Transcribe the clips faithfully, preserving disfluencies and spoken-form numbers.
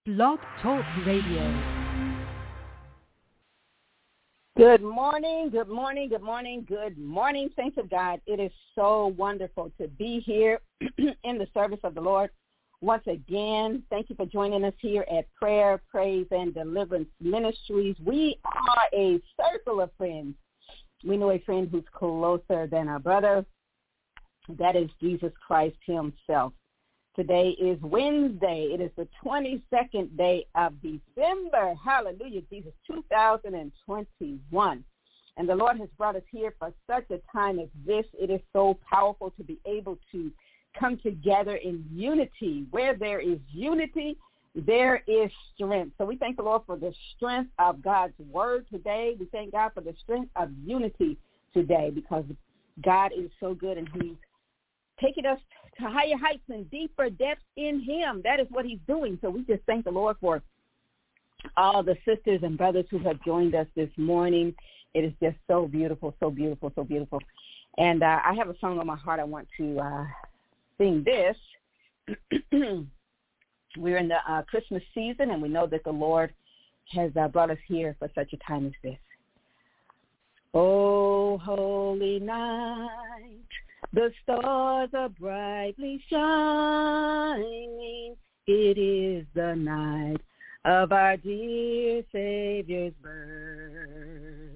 Blog Talk Radio. Good morning, good morning, good morning, good morning, saints of God. It is so wonderful to be here in the service of the Lord once again. Thank you for joining us here at Prayer, Praise, and Deliverance Ministries. We are a circle of friends. We know a friend who's closer than our brother. That is Jesus Christ himself. Today is Wednesday. It is the twenty-second day of December. Hallelujah, Jesus, two thousand twenty-one. And the Lord has brought us here for such a time as this. It is so powerful to be able to come together in unity. Where there is unity, there is strength. So we thank the Lord for the strength of God's word today. We thank God for the strength of unity today, because God is so good and he's taking us to higher heights and deeper depths in him. That is what he's doing. So we just thank the Lord for all the sisters and brothers who have joined us this morning. It is just so beautiful, so beautiful, so beautiful. And uh, I have a song on my heart. I want to uh, sing this. We're in the uh, Christmas season, and we know that the Lord has uh, brought us here for such a time as this. Oh, holy night, the stars are brightly shining. It is the night of our dear Savior's birth.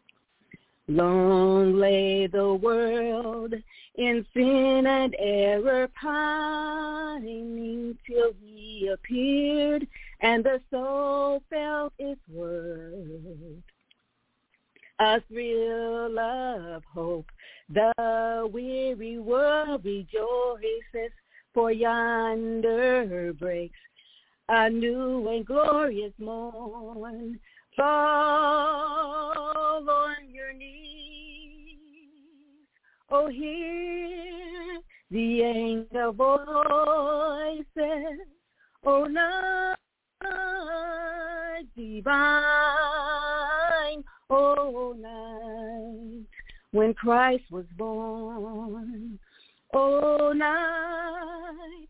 Long lay the world in sin and error pining, till he appeared and the soul felt its worth. A thrill of hope, the weary world rejoices, for yonder breaks a new and glorious morn. Fall on your knees, oh, hear the angel voices, oh, night divine, oh, night when Christ was born, oh, night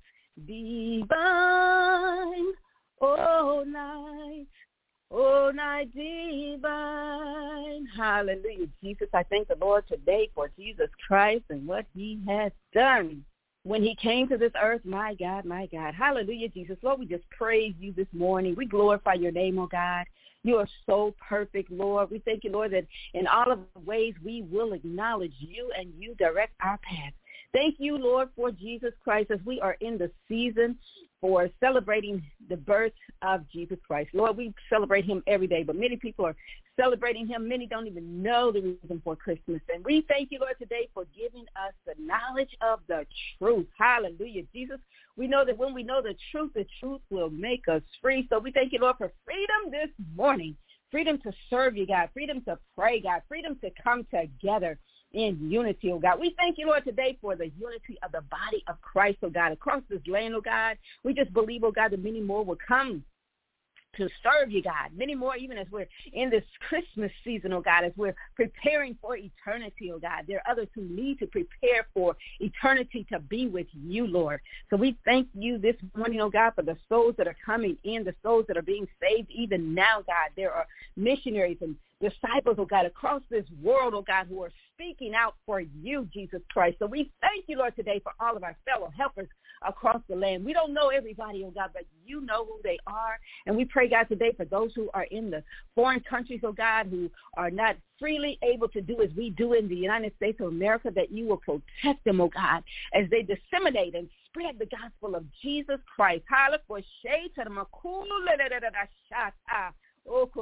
divine, oh, night, oh, night divine. Hallelujah, Jesus. I thank the Lord today for Jesus Christ and what he has done when he came to this earth. My God, my God. Hallelujah, Jesus. Lord, we just praise you this morning. We glorify your name, oh God. You are so perfect, Lord. We thank you, Lord, that in all of the ways we will acknowledge you and you direct our path. Thank you, Lord, for Jesus Christ, as we are in the season for celebrating the birth of Jesus Christ. Lord, we celebrate him every day, but many people are celebrating him. Many don't even know the reason for Christmas. And we thank you, Lord, today for giving us the knowledge of the truth. Hallelujah, Jesus. We know that when we know the truth, the truth will make us free. So we thank you, Lord, for freedom this morning. Freedom to serve you, God. Freedom to pray, God. Freedom to come together in unity, oh God. We thank you, Lord, today for the unity of the body of Christ, oh God, across this land, oh God. We just believe, oh God, that many more will come to serve you, God. Many more, even as we're in this Christmas season, oh God, as we're preparing for eternity, oh God. There are others who need to prepare for eternity to be with you, Lord. So we thank you this morning, oh God, for the souls that are coming in, the souls that are being saved even now, God. There are missionaries and disciples, oh God, across this world, oh God, who are speaking out for you, Jesus Christ. So we thank you, Lord, today for all of our fellow helpers across the land. We don't know everybody, oh God, but you know who they are. And we pray, God, today for those who are in the foreign countries, oh God, who are not freely able to do as we do in the United States of America, that you will protect them, oh God, as they disseminate and spread the gospel of Jesus Christ. Oh,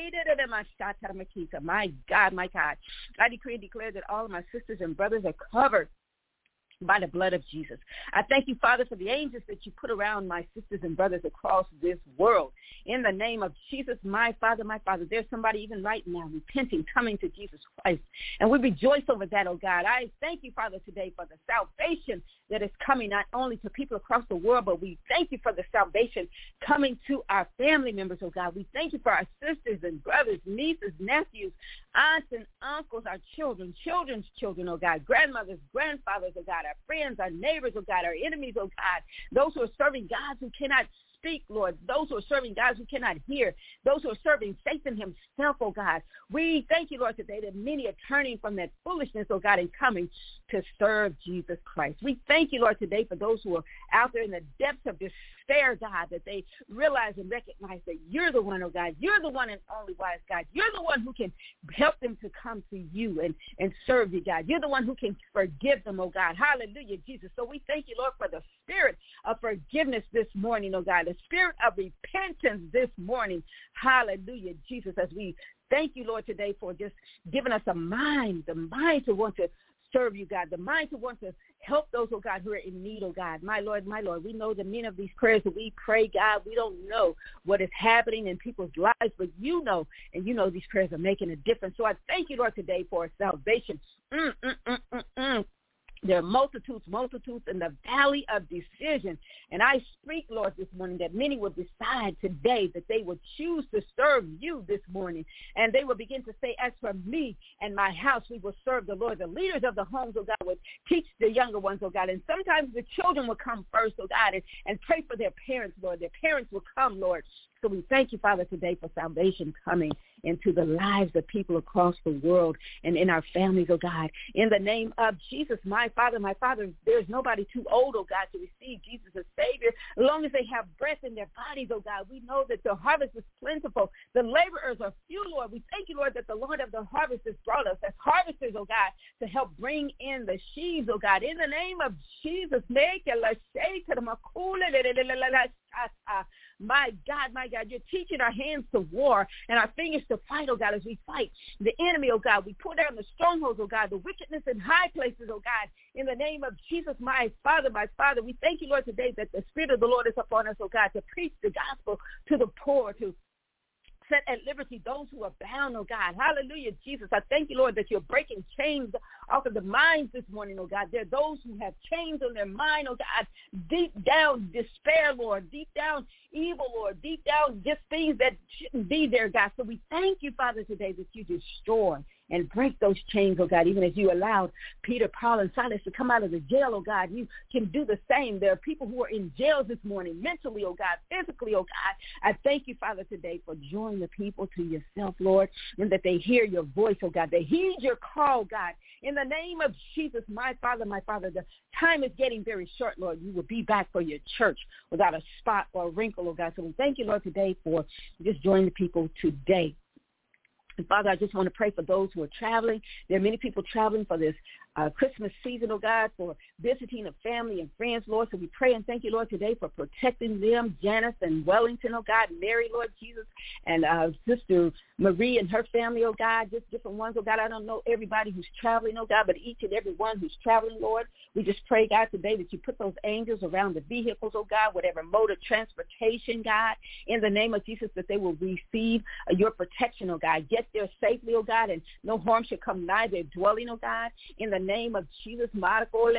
my God, my God. I decree and declare that all of my sisters and brothers are covered by the blood of Jesus. I thank you, Father, for the angels that you put around my sisters and brothers across this world. In the name of Jesus, my Father, my Father, there's somebody even right now repenting, coming to Jesus Christ. And we rejoice over that, oh God. I thank you, Father, today for the salvation that is coming not only to people across the world, but we thank you for the salvation coming to our family members, oh God. We thank you for our sisters and brothers, nieces, nephews, aunts and uncles, our children, children's children, oh God, grandmothers, grandfathers, oh God, our friends, our neighbors, oh God, our enemies, oh God, those who are serving gods who cannot speak, Lord, those who are serving gods who cannot hear, those who are serving Satan himself, oh God. We thank you, Lord, today that many are turning from that foolishness, oh God, and coming to serve Jesus Christ. We thank you, Lord, today for those who are out there in the depths of despair, God, that they realize and recognize that you're the one, oh God. You're the one and only wise God. You're the one who can help them to come to you and, and serve you, God. You're the one who can forgive them, oh God. Hallelujah, Jesus. So we thank you, Lord, for the spirit of forgiveness this morning, oh God, the spirit of repentance this morning. Hallelujah, Jesus, as we thank you, Lord, today for just giving us a mind, the mind to want to serve you, God, the mind to want to help those, oh God, who are in need, oh God. My Lord, my Lord, we know the meaning of these prayers that we pray, God. We don't know what is happening in people's lives, but you know, and you know these prayers are making a difference. So I thank you, Lord, today for salvation. Mm, mm, mm, mm, mm. There are multitudes, multitudes in the valley of decision. And I speak, Lord, this morning that many will decide today that they will choose to serve you this morning. And they will begin to say, as for me and my house, we will serve the Lord. The leaders of the homes, oh God, will teach the younger ones, oh God. And sometimes the children will come first, oh God, and, and pray for their parents, Lord. Their parents will come, Lord. So we thank you, Father, today for salvation coming into the lives of people across the world and in our families, oh God. In the name of Jesus, my Father, my Father, there's nobody too old, oh God, to receive Jesus as Savior. As long as they have breath in their bodies, oh God, we know that the harvest is plentiful. The laborers are few, Lord. We thank you, Lord, that the Lord of the harvest has brought us as harvesters, oh God, to help bring in the sheaves, oh God. In the name of Jesus, make it my God, my God, you're teaching our hands to war and our fingers to fight, oh God, as we fight the enemy, oh God. We pull down the strongholds, oh God, the wickedness in high places, oh God. In the name of Jesus, my Father, my Father, we thank you, Lord, today that the Spirit of the Lord is upon us, oh God, to preach the gospel to the poor, to set at liberty those who are bound, oh God. Hallelujah, Jesus. I thank you, Lord, that you're breaking chains off of the minds this morning, oh God. There are those who have chains on their mind, oh God. Deep down despair, Lord. Deep down evil, Lord. Deep down just things that shouldn't be there, God. So we thank you, Father, today that you destroy and break those chains, oh God, even as you allowed Peter, Paul, and Silas to come out of the jail, oh God. You can do the same. There are people who are in jails this morning, mentally, oh God, physically, oh God. I thank you, Father, today for drawing the people to yourself, Lord, and that they hear your voice, oh God. They heed your call, God. In the name of Jesus, my Father, my Father, the time is getting very short, Lord. You will be back for your church without a spot or a wrinkle, oh God. So we thank you, Lord, today for just joining the people today. And Father, I just want to pray for those who are traveling. There are many people traveling for this uh, Christmas season, oh God, for visiting a family and friends, Lord. So we pray and thank you, Lord, today for protecting them, Janice and Wellington, oh God, Mary, Lord Jesus, and uh, Sister Marie and her family, oh God, just different ones, oh God. I don't know everybody who's traveling, oh God, but each and every one who's traveling, Lord. We just pray, God, today that you put those angels around the vehicles, oh God, whatever mode of transportation, God, in the name of Jesus, that they will receive uh, your protection, oh God. Get there safely, oh God, and no harm should come nigh their dwelling, oh God, in the name of Jesus. Mm,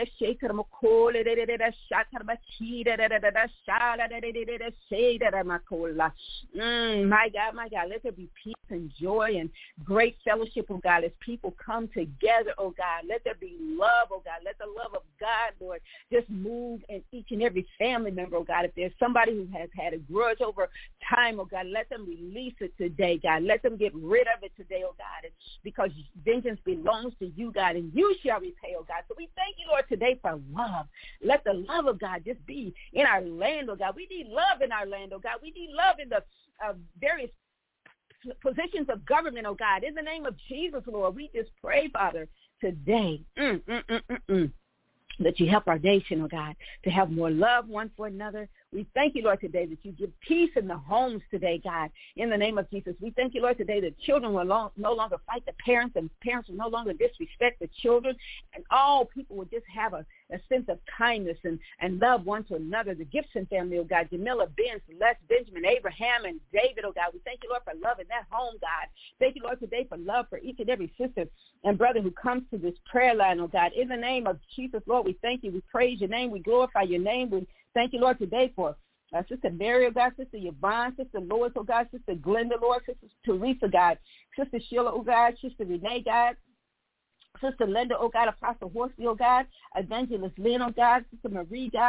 my God, my God, let there be peace and joy and great fellowship, oh God, as people come together, oh God. Let there be love, oh God. Let the love of God, Lord, just move in each and every family member, oh God. If there's somebody who has had a grudge over time, oh God, let them release it today, God. Let them get rid of it today, oh God. It's because vengeance belongs to you, God, and you shall repay, oh God. So we thank you, Lord, today for love. Let the love of God just be in our land, oh God. We need love in our land, oh God. We need love in the uh, various positions of government, oh God. In the name of Jesus, Lord, we just pray, Father, today, mm, mm, mm, mm, mm, that you help our nation, oh God, to have more love one for another. We thank you, Lord, today that you give peace in the homes today, God, in the name of Jesus. We thank you, Lord, today that children will long, no longer fight the parents and parents will no longer disrespect the children, and all people will just have a, a sense of kindness and, and love one to another. The Gibson family, oh God, Jamila, Ben, Celeste, Benjamin, Abraham, and David, oh God. We thank you, Lord, for love in that home, God. Thank you, Lord, today for love for each and every sister and brother who comes to this prayer line, oh God. In the name of Jesus, Lord, we thank you. We praise your name. We glorify your name. We thank you, Lord, today for uh, Sister Mary, oh God, Sister Yvonne, Sister Lois, oh God, Sister Glenda, Lord, Sister Teresa, God, Sister Sheila, oh God, Sister Renee, God, Sister Linda, oh God, Apostle Horsley, oh God, Evangelist Lynn, oh God, Sister Marie, God,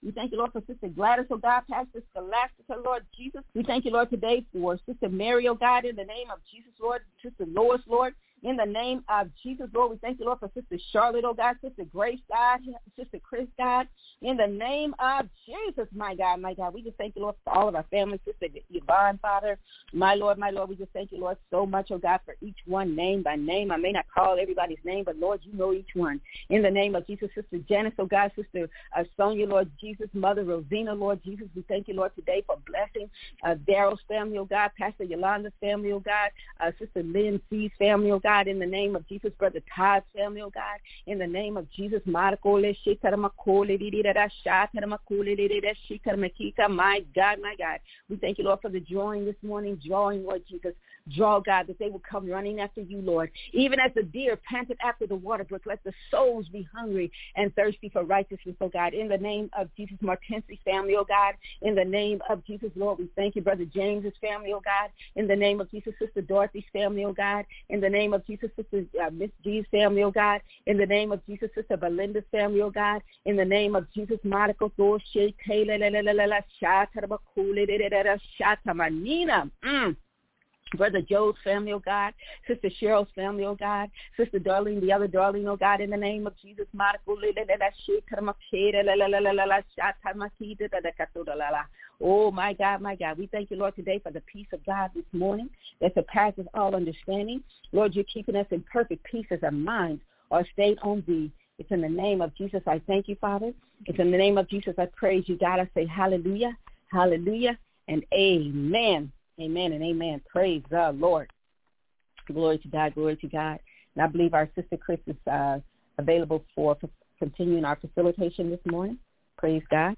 We thank you, Lord, for Sister Gladys, oh God, Pastor Scholastica, Lord Jesus. We thank you, Lord, today for Sister Mary, oh God, in the name of Jesus, Lord, Sister Lois, Lord. In the name of Jesus, Lord, we thank you, Lord, for Sister Charlotte, oh God, Sister Grace, God, Sister Chris, God. In the name of Jesus, my God, my God, we just thank you, Lord, for all of our families, Sister Yvonne, Father. My Lord, my Lord, we just thank you, Lord, so much, oh God, for each one, name by name. I may not call everybody's name, but, Lord, you know each one. In the name of Jesus, Sister Janice, oh God, Sister uh, Sonia, Lord Jesus, Mother Rosina, Lord Jesus, we thank you, Lord, today for blessing uh, Daryl's family, oh God, Pastor Yolanda's family, oh God, uh, Sister Lynn C's family, oh God, in the name of Jesus, Brother Todd's family, oh God, in the name of Jesus, my God, my God, we thank you, Lord, for the drawing this morning, drawing, Lord Jesus, draw, God, that they will come running after you, Lord, even as the deer panted after the water brook, let the souls be hungry and thirsty for righteousness, oh God, in the name of Jesus, Martensi's family, oh God, in the name of Jesus, Lord, we thank you, Brother James's family, oh God, in the name of Jesus, Sister Dorothy's family, oh God, in the name of Jesus, Sister uh, Miss G's family, oh God, in the name of Jesus, Sister Belinda's family, oh God, in the name of Jesus, Monica, Shatamanina, mm. Brother Joe's family, oh God, Sister Cheryl's family, oh God, Sister Darlene, the other Darlene, oh God, in the name of Jesus, oh my God, my God, we thank you, Lord, today for the peace of God this morning that surpasses all understanding. Lord, you're keeping us in perfect peace as our minds are stayed on thee. It's in the name of Jesus I thank you, Father. It's in the name of Jesus I praise you, God. I say hallelujah, hallelujah, and amen. Amen and amen. Praise the Lord. Glory to God, glory to God. And I believe our sister Chris is uh, available for f- continuing our facilitation this morning. Praise God.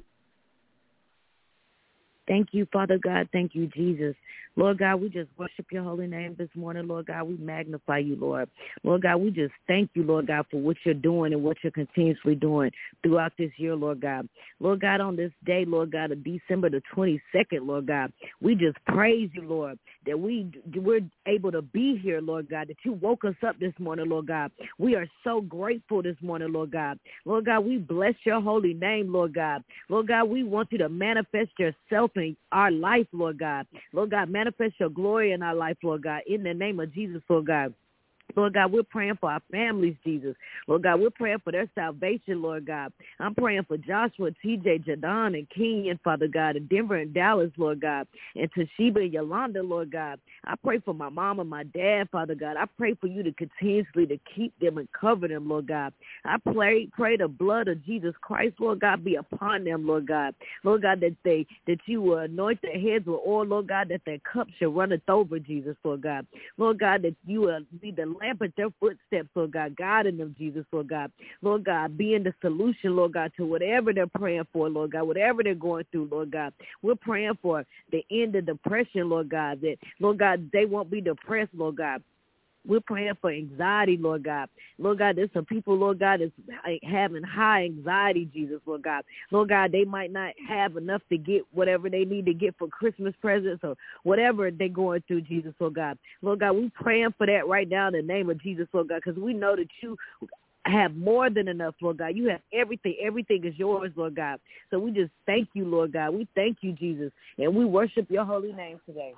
Thank you, Father God. Thank you, Jesus. Lord God, we just worship your holy name this morning, Lord God. We magnify you, Lord. Lord God, we just thank you, Lord God, for what you're doing and what you're continuously doing throughout this year, Lord God. Lord God, on this day, Lord God, of December the twenty-second, Lord God, we just praise you, Lord, that we, we're able to be here, Lord God, that you woke us up this morning, Lord God. We are so grateful this morning, Lord God. Lord God, we bless your holy name, Lord God. Lord God, we want you to manifest yourself in our life, Lord God. Lord God, manifest your glory in our life, Lord God, in the name of Jesus, Lord God. Lord God, we're praying for our families, Jesus. Lord God, we're praying for their salvation, Lord God. I'm praying for Joshua, T J, Jadon, and Kenyon, Father God, and Denver and Dallas, Lord God, and Toshiba and Yolanda, Lord God. I pray for my mom and my dad, Father God. I pray for you to continuously to keep them and cover them, Lord God. I pray, pray the blood of Jesus Christ, Lord God, be upon them, Lord God. Lord God, that they that you will anoint their heads with oil, Lord God, that their cup shall runneth over, Jesus, Lord God. Lord God, that you will be the lamp at their footsteps, Lord God, guiding them, Jesus, Lord God. Lord God, being the solution, Lord God, to whatever they're praying for, Lord God, whatever they're going through, Lord God. We're praying for the end of depression, Lord God, that, Lord God, they won't be depressed, Lord God. We're praying for anxiety, Lord God. Lord God, there's some people, Lord God, that's having high anxiety, Jesus, Lord God. Lord God, they might not have enough to get whatever they need to get for Christmas presents or whatever they're going through, Jesus, Lord God. Lord God, we're praying for that right now in the name of Jesus, Lord God, because we know that you have more than enough, Lord God. You have everything. Everything is yours, Lord God. So we just thank you, Lord God. We thank you, Jesus, and we worship your holy name today.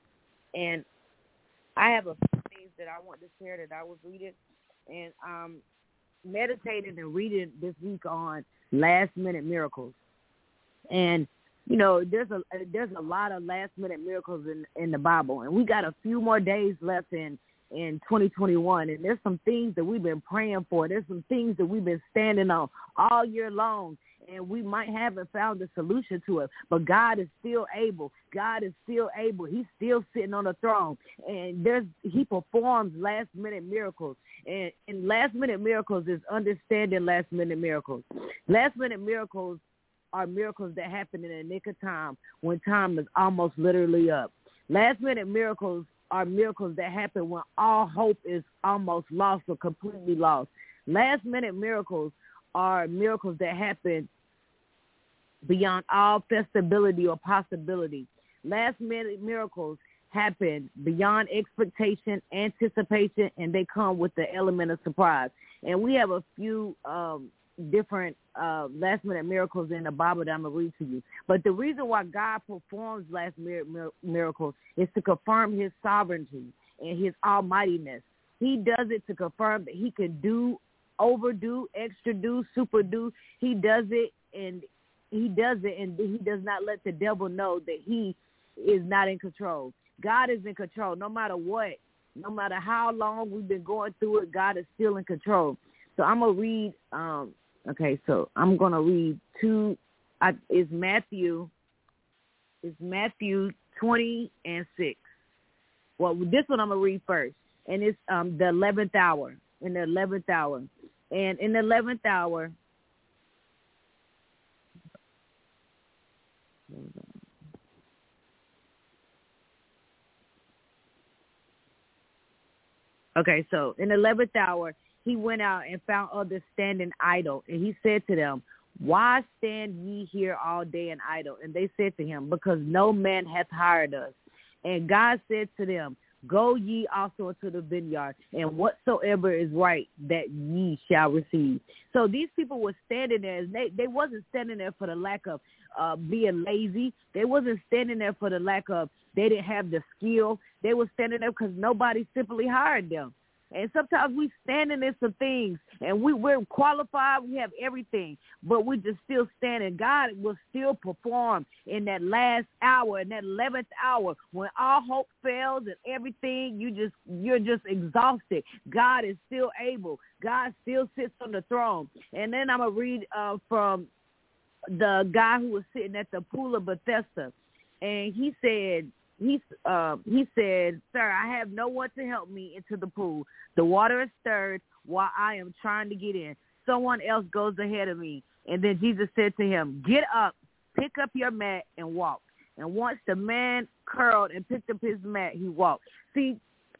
And I have a few things that I want to share that I was reading and um, meditating and reading this week on last-minute miracles. And, you know, there's a there's a lot of last-minute miracles in, in the Bible, and we got a few more days left in, in twenty twenty-one, and there's some things that we've been praying for. There's some things that we've been standing on all year long, and we might haven't found the solution to it, but God is still able. God is still able. He's still sitting on the throne, and there's He performs last-minute miracles, and, and last-minute miracles is understanding last-minute miracles. Last-minute miracles are miracles that happen in the nick of time when time is almost literally up. Last-minute miracles are miracles that happen when all hope is almost lost or completely lost. Last-minute miracles are miracles that happen beyond all feasibility or possibility. Last-minute miracles happen beyond expectation, anticipation, and they come with the element of surprise. And we have a few um, different uh, last-minute miracles in the Bible that I'm going to read to you. But the reason why God performs last mir- mir- miracles is to confirm his sovereignty and his almightiness. He does it to confirm that he can do, overdo, extra do, super do. He does it, and he does it, and he does not let the devil know that he is not in control. God is in control no matter what. No matter how long we've been going through it, God is still in control. So I'm going to read, um, okay, so I'm going to read two, I, it's Matthew, it's Matthew twenty and six. Well, this one I'm going to read first, and it's um, the eleventh hour, in the eleventh hour. And in the eleventh hour, okay, so in the eleventh hour, he went out and found others standing idle. And he said to them, why stand ye here all day and idle? And they said to him, because no man hath hired us. And God said to them, go ye also into the vineyard, and whatsoever is right, that ye shall receive. So these people were standing there. They, they wasn't standing there for the lack of uh, being lazy. They wasn't standing there for the lack of they didn't have the skill. They were standing there because nobody simply hired them. And sometimes we standing in some things, and we, we're qualified, we have everything, but we're just still standing. God will still perform in that last hour, in that eleventh hour, when all hope fails and everything, you just, you're just exhausted. God is still able. God still sits on the throne. And then I'm going to read uh, from the guy who was sitting at the pool of Bethesda, and he said, He uh, he said, sir, I have no one to help me into the pool. The water is stirred while I am trying to get in. Someone else goes ahead of me. And then Jesus said to him, get up, pick up your mat, and walk. And once the man curled and picked up his mat, he walked. See,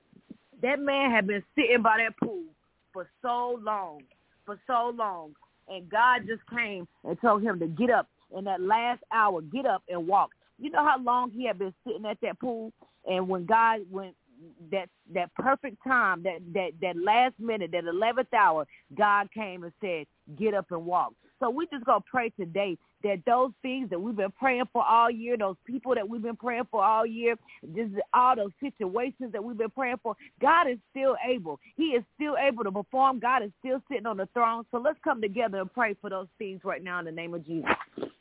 that man had been sitting by that pool for so long, for so long. And God just came and told him to get up in that last hour, get up and walk. You know how long he had been sitting at that pool, and when God, when that that perfect time, that that that last minute, that eleventh hour, God came and said, "Get up and walk." So we just gonna pray today that those things that we've been praying for all year, those people that we've been praying for all year, just all those situations that we've been praying for, God is still able. He is still able to perform. God is still sitting on the throne. So let's come together and pray for those things right now in the name of Jesus.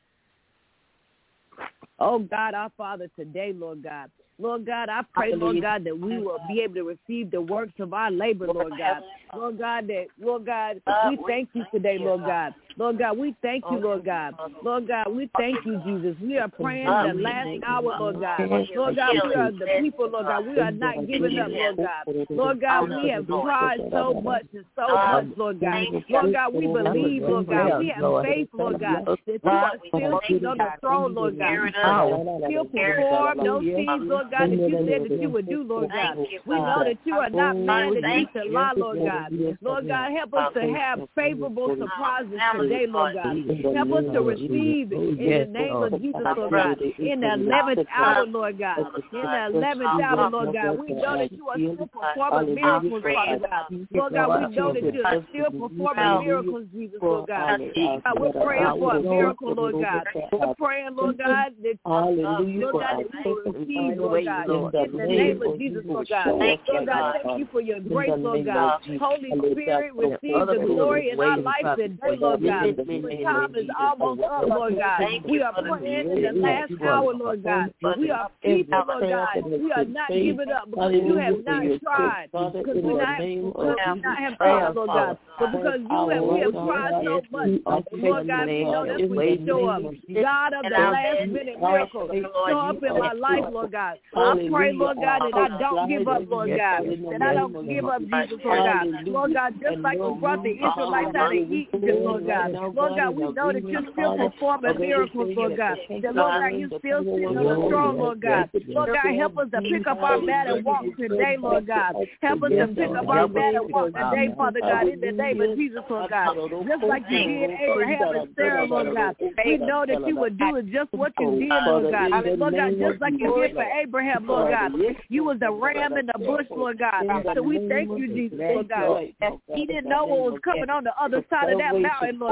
Oh, God, our Father, today, Lord God. Lord God, I pray, Lord God, that we will be able to receive the works of our labor, Lord God. Lord God, that, Lord God, we thank you today, Lord God. Lord God, we thank you, Lord God. Lord God, we thank you, Jesus. We are praying in the last hour, Lord God. Lord God, we are the people, Lord God. We are not giving up, Lord God. Lord God, we have tried so much and so much, Lord God. Lord God, we believe, Lord God. We have faith, Lord God, that you are still sitting on the throne, Lord God. Still perform those things, Lord God, that you said that you would do, Lord God. We know that you are not man that you should lie, Lord God. Lord God, help us to have favorable surprises today, Lord God. Help us to receive in the name of Jesus, Lord God. In the eleventh hour, Lord God. In the eleventh hour, Lord God. We know that you are still performing miracles, Father God. Lord God, we know that you are still performing miracles, Jesus, Lord God. God, we're praying for a miracle, Lord God. We're praying, Lord God, that, uh, Lord God, that we will receive, Lord God, in the name of Jesus, Lord God. Lord God, thank you for your grace, Lord God. Holy Spirit, receive the glory in our life today, Lord God. The time is almost up, Lord God. We are praying in the last hour, Lord God. We are people, Lord God. We are not giving up because you have not tried. Because we not, have not have tried, Lord God. But because you have, we have tried so much, Lord God, we know that's when you show up. God of the last minute miracle, show up in my life, Lord God. I pray, Lord God, that I don't give up, Lord God. That I don't give up, Jesus, Lord God. Lord God, just like you brought the Israelites out of Egypt, Lord God. Lord God, we know that you're still performing miracles, Lord God. That, Lord God, you still sitting on the throne, Lord God. Lord God, help us to pick up our mat and walk today, Lord God. Help us to pick up our mat and walk today, Father God, in the name of Jesus, Lord God. Just like you did Abraham and Sarah, Lord God. We know that you would do just what you did, Lord God. Lord God, just like you did for Abraham, Lord God. You was the ram in the bush, Lord God. So we thank you, Jesus, Lord God. He didn't know what was coming on the other side of that mountain, Lord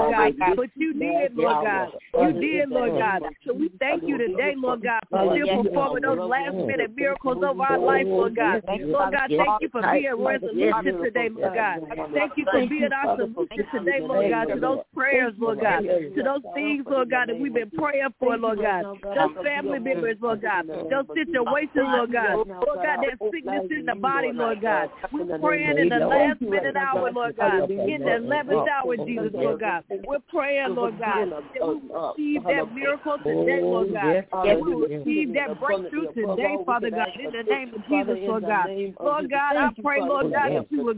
Lord God, but you did, Lord God. You did, Lord God. So we thank you today, Lord God, for still performing those last minute miracles over our life, Lord God. Lord God, thank you for being resolution today, Lord God. Thank you for being our solution today, Lord God, to those prayers, Lord God, to those things, Lord God, that we've been praying for, Lord God, those family members, Lord God, those situations, Lord God, Lord God, that sickness in the body, Lord God. We're praying in the last minute hour, Lord God, in the eleventh hour, Jesus, Lord God. We're praying, Lord God, that we will receive that miracle today, Lord God, that we will receive that breakthrough today, Father God, in the name of Jesus, Lord God. Lord God, I pray, Lord God, that you would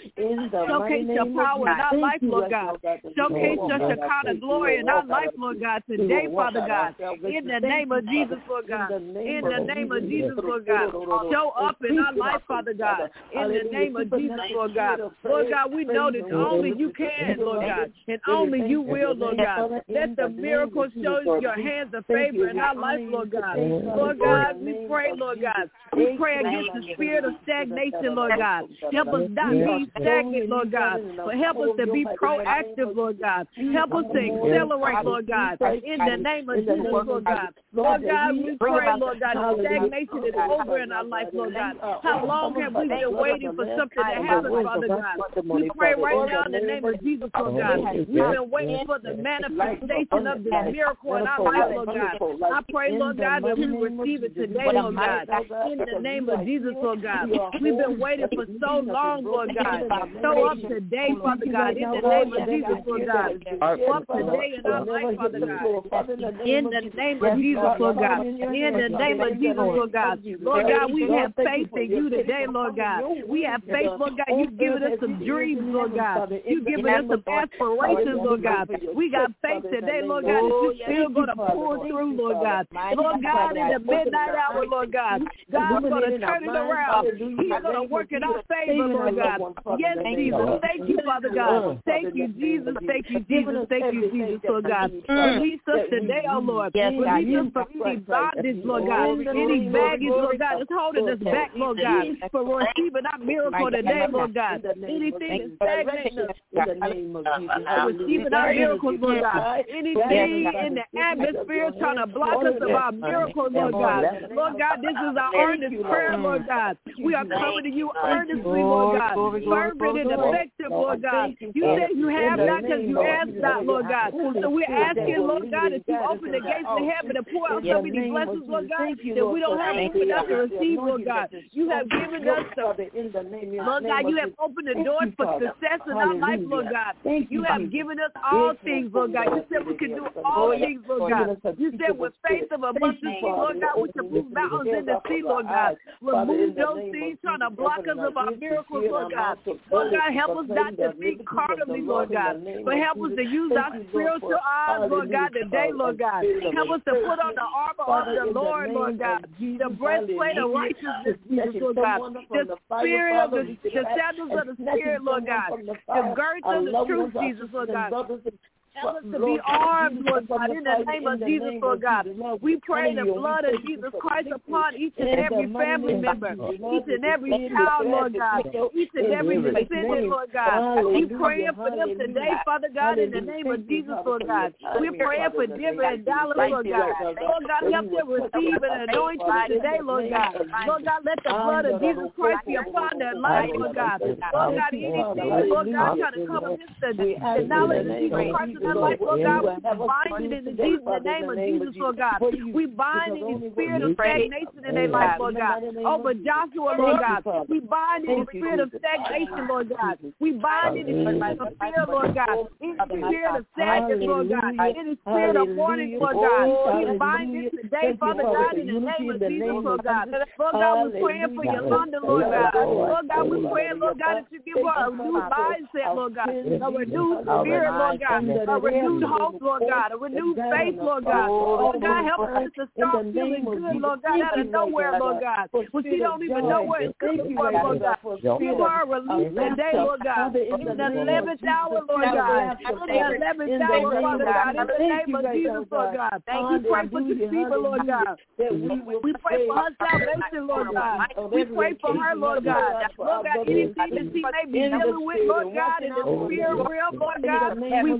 showcase your power in our life, Lord God. Showcase your Shekinah glory in our life, Lord God, today, Father God. In the name of Jesus, Lord God. In the name of Jesus, Lord God. Show up in our life, Father God. In the name of Jesus, Lord God. Lord God, we know that only you can, Lord God, and only you will, Lord God. Let the miracle show your hands of favor in our life, Lord God. Lord God, we pray, Lord God. We pray against the spirit of stagnation, Lord God. Help us not be stagnant, Lord God, but help us to be proactive, Lord God. Help us to accelerate, Lord God, in the name of Jesus, Lord God. Lord God, we pray, Lord God, that stagnation is over in our life, Lord God. How long have we been waiting for something to happen, Father God? We pray right now in the name of Jesus, Lord God. We've been waiting for the manifestation of this miracle in our life, Lord God. I pray, Lord God, that we receive it today, Lord God. In the name of Jesus, Lord God. We've been waiting for so long, Lord God. Show up today, Father God. In the name of Jesus, Lord God. Show up today in our life, Father God. In the name of Jesus, Lord God. In the name of Jesus, Lord God. Lord God, we have faith in you today, Lord God. We have faith, Lord God. You've given us some dreams, Lord God. You've given us some aspirations, Lord God. We got faith today, Lord God, that you're still going to pull through, Lord God. Lord God, in the midnight hour, Lord God, God's going to turn it around. He's going to work in our favor, Lord God. Yes, Jesus. Thank you, Father God. Thank you, Jesus. Thank you, Jesus. Thank you, Jesus, Lord God. Release us today, oh Lord. Release us from any bondage, Lord God. Any baggage, Lord God, that's holding us back, Lord God, for receiving our miracle today, Lord God. Anything that's stagnating us, in the name of Jesus, for receiving our miracles, Lord God. Anything in the atmosphere trying to block us of our miracles, Lord God. Lord God, this is our earnest prayer, Lord God. We are coming to you earnestly, Lord God. Fervent and effective, Lord God. You said you have not because you ask not, Lord God. So we're asking, Lord God, that you open the gates of heaven and pour out so many blessings, Lord God, that we don't have room enough to receive, Lord God. You have given us the, Lord God, you have opened the doors for success in our life, Lord God. You have given us all things, Lord God. You said we can do all things, Lord God. You said with faith of a mustard seed, Lord God, we can move mountains in the sea, Lord God. Remove those things trying to block us of our miracles, Lord God. Lord God, help us not to think carnally, Lord God, but help us to use our spiritual eyes, Lord God, today, Lord God. Help us to put on the armor of the Lord, Lord God, the breastplate of righteousness, Jesus, Lord God, the spirit of the, the sandals of the Spirit, Lord God, the girds of the truth, Jesus, Lord God. Help us to be armed, Lord God, in the name of Jesus, Lord God. We pray the blood of Jesus Christ upon each and every family member, each and every child, Lord God, each and every descendant, Lord God. We pray for them today, Father God, in the name of Jesus, Lord God. We're praying for Denver and Dallas, Lord God. Lord God, help them receive an anointing today, Lord God. Lord God, let the blood of Jesus Christ be upon their life, Lord God. Lord God, anything, Lord God, trying to come against the, the knowledge of Jesus Christ in their life, Lord God, we bind it in the, Jesus, in the name of Jesus, Lord God. We bind any spirit of stagnation in their life, Lord God. Over Joshua, Lord God. We bind any spirit of stagnation, Lord God. We bind any spirit of fear, Lord God. Any spirit of sadness, Lord God. Any spirit of mourning, Lord God. We bind it today, Father God, in the name of Jesus, Lord God. Lord God, we're praying for Yolanda, Lord God. Lord God, we're praying, Lord God, that you give her a new mindset, Lord God. A renewed spirit, Lord God. A renewed hope, Lord God. A renewed faith, Lord God. Lord God, help us to start feeling good, Lord God, out of nowhere, Lord God. When she don't even know where it's coming from, Lord God. Give her a release today, Lord God. In the eleventh hour, Lord God. In the eleventh hour, Father God. In the name of Jesus, Lord God. We pray for these people, Lord God. We pray for her salvation, Lord God. We pray for her, Lord God. Lord God, anything that she may be dealing with, Lord God, in the spirit realm, Lord God, we bind it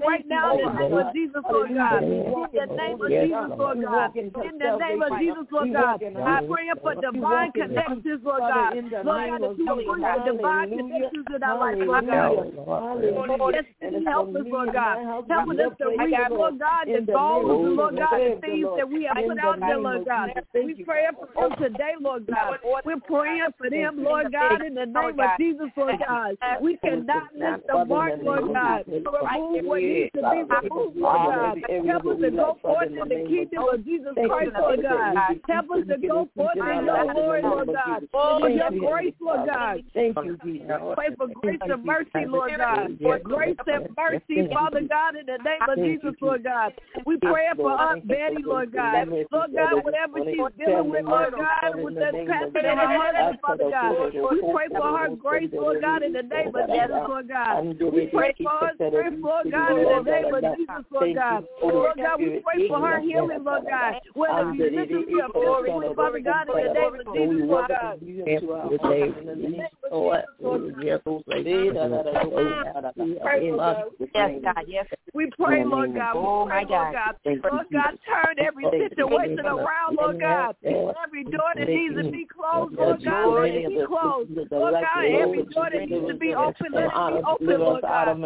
right now in the name of Jesus, Lord God. In the name of Jesus, Lord God. In the name of Jesus, Lord God. I pray for divine connections, Lord God. Lord God, that you will bring out divine connections in our life, Lord God. Destiny help us, Lord God. Help us to reach, Lord God, the goals, Lord God, the things that we have put out there, Lord God. We pray for them today, Lord God. We're praying for them, Lord God, in the name of Jesus, Lord God. We cannot miss the mark, Lord God. Remove what needs to be removed, Lord God. Help us to go forth in the kingdom of Jesus Christ, Lord God. Help us to go forth in your glory, Lord God. In your grace, Lord God. Thank you, Jesus. Pray for grace and mercy, Lord God. For grace and mercy, Father God, in the name of Jesus, Lord God. We pray for Aunt Betty, Lord God. Lord God, whatever she's dealing with, Lord God, with that passion in her heart, Father God. We pray for her grace, Lord God, in the name of Jesus, Lord God. We pray for her strength, Lord God, in the name of Jesus, Lord God. Lord God, we pray for her healing, Lord God. Whether she's mentally or physically, Father God, in the name of Jesus, Lord God. Yes, God, yes. We pray, Lord God. We pray, Lord God. Lord God, turn every situation around, Lord God. Every door that needs to be closed, Lord God, let it be closed. Lord God, every door that needs to be open, let it be open, Lord God. In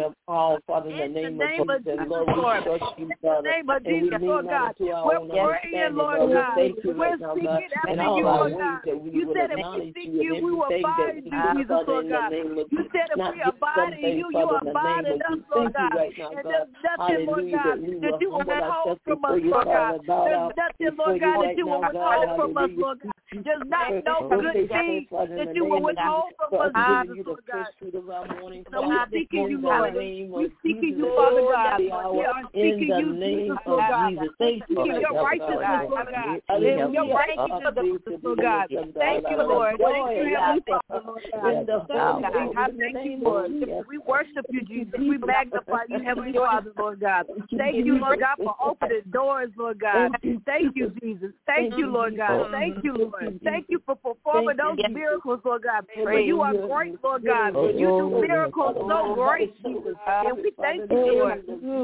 the name of Jesus, Lord. In the name of Jesus, Lord God. We're praying, Lord God. We're seeking after you, Lord God. You said if we seek you, we will find you, Jesus, Lord God. You said if we abide in you, you abide in us, Lord God. And there's nothing, Lord God, that you will withhold from us, Lord God. There's nothing, Lord God, that you will withhold from us, Lord God. There's not no good thing that you will withhold from us, Jesus, Lord God. So we're seeking you, Lord. We're seeking you, Father God. We are seeking you, Jesus, Lord God. We're seeking your righteousness, Lord God. And your righteousness, Lord God. Thank you, Lord. Thank you, Heavenly Father, Lord God. I thank you, Lord. We worship you, Jesus. We magnify you, Heavenly Father, Lord God. Thank you, Lord God, for opening doors, Lord God. Thank you, Jesus. Thank you, Lord God. Thank you, Lord. Thank you for performing those miracles, Lord God. For you are great, Lord God. You do miracles so great, Jesus. And we thank you, Lord.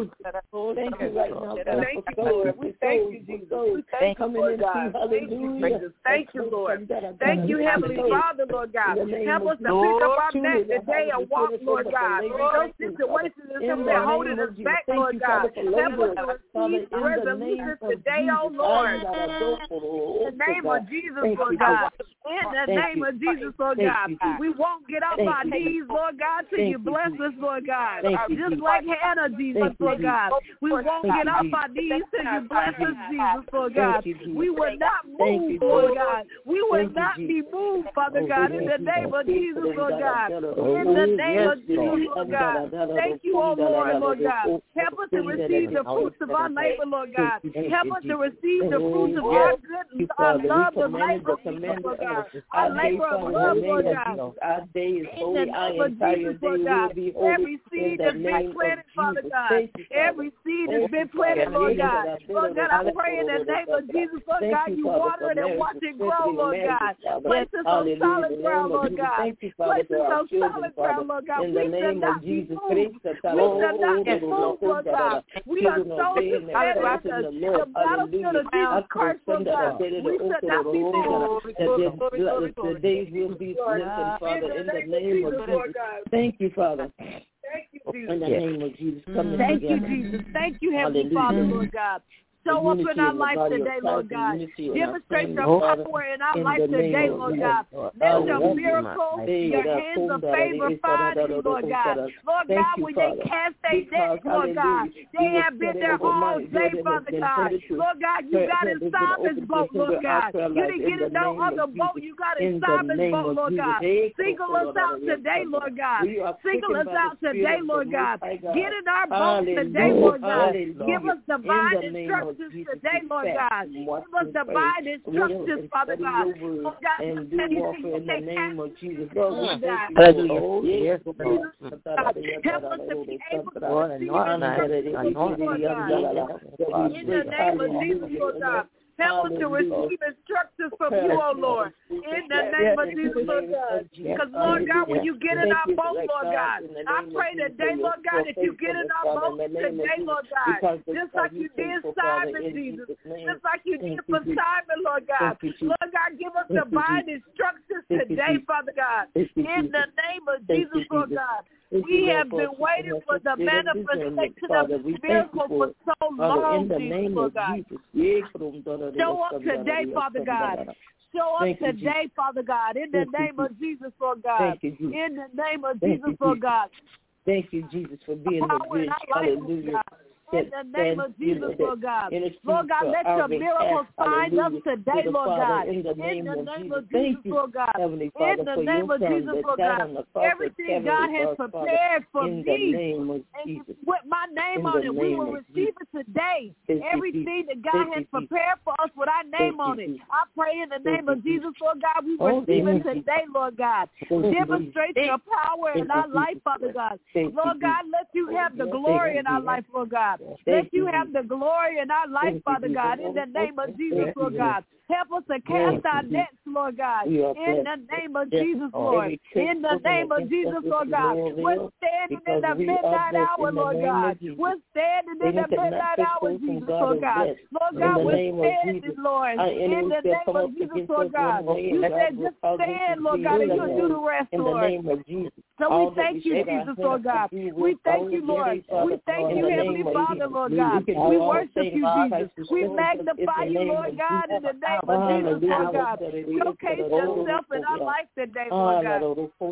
Thank you right now. Thank you, Lord. We thank you, Jesus. We thank you, Lord God. Thank you, Jesus. Thank you, Lord. Thank you, Heavenly Father, Lord God. Help us to pick up our mat today and walk, Lord God. Those situations that are holding us back, Lord God. Help us to receive resolution today, oh Lord. In the name of Jesus, Lord God. In the name of Jesus, Lord God. We won't get off our knees, Lord God, till you bless us, Lord God. Just like Hannah, Jesus, Lord God. We won't get off our knees till you bless us, Jesus, Lord God. We will not move, Lord God. We will not be moved, Father God, in the name of Jesus, Lord God. In the name of Jesus, Lord God. Thank you, oh Lord, Lord God. Help us to receive the fruits of our labor, Lord God. Help us to receive the fruits of our good, our love of labor, Lord God. Our labor of love, Lord God. Our day is holy. Our entire day will be holy. Every seed that's been planted, Father God. Every seed has been planted, Lord God. Lord God, I pray in the name of Jesus, Lord God, you water it and watch it grow, Lord God. Place us on solid ground, Lord God. Place us on solid ground, Lord God. We shall not be moved. We shall not be moved, Lord God. We are so submitted to the battlefield of Jesus Christ, Lord God. We shall not be moved. The days will be lifted, Father, in the name of Jesus. Thank you, Father. Thank you, Jesus. In the name of Jesus. Thank you, Jesus. Thank you, Heavenly Father, Lord God. Show up in our life today, Lord God. Demonstrate your power in our life today, Lord God. Let your miracle, your hands of favor find you, Lord God. Lord God, when they cast their nets, Lord God, they have been there all day, Father God. Lord God, you got in Simon's boat, Lord God. You didn't get in no other boat. You got in Simon's boat, Lord God. Single us out today, Lord God. Single us out today, Lord God. Get in our boat today, Lord God. Give us divine instructions today, Lord God. Give us divine instructions, Father God. Lord God, and do warfare in the name of Jesus. Lord, we thank you. Hallelujah. Help us to be able to receive it, Lord God. In the name of Jesus, Lord God. Help us to receive instructions from you, oh Lord, in the name of Jesus, Lord God. Because, Lord God, when you get in our boat, Lord God, I pray today, Lord God, that you get in our boat today, Lord God, just like you did Simon, Jesus, just like you did for Simon, Lord God. Lord God, give us divine instructions today, Father God, in the name of Jesus, Lord God. We have been waiting for the manifestation of the miracle for so long, Jesus, Lord God. Show up today, Father God. Show up today, Father God, in the name of Jesus, Lord God. In the name of Jesus, Lord God. Thank you, Jesus, for being the bridge. Hallelujah. In the name of Jesus, Lord God. Lord God, let your miracles find us today, Lord God. In the name of Jesus, Lord God. In the name of Jesus, Lord God. Everything God has prepared for me, and with my name on it, we will receive it today. Everything that God has prepared for us with our name on it, I pray in the name of Jesus, Lord God, we receive it today, Lord God. Demonstrate your power in our life, Father God. Lord God, let you have the glory in our life, Lord God. Let you have the glory in our life, Father God, in the name of Jesus, Lord God. Help us to cast our nets, Lord God, in the name of Jesus, Lord. In the name of Jesus, Lord God. We're standing in the midnight hour, Lord God. We're standing in the midnight hour, Jesus, Lord God. Lord God, we're standing, Lord, in the name of Jesus, Lord God. You said just stand, Lord God, and you'll do the rest, Lord. So we thank you, Jesus, Lord God. We thank you, Lord. We thank you, Heavenly Father, Lord God. We worship you, Jesus. We magnify you, Lord God, in the name of Jesus, Lord God. Showcase yourself in our life today, Lord God.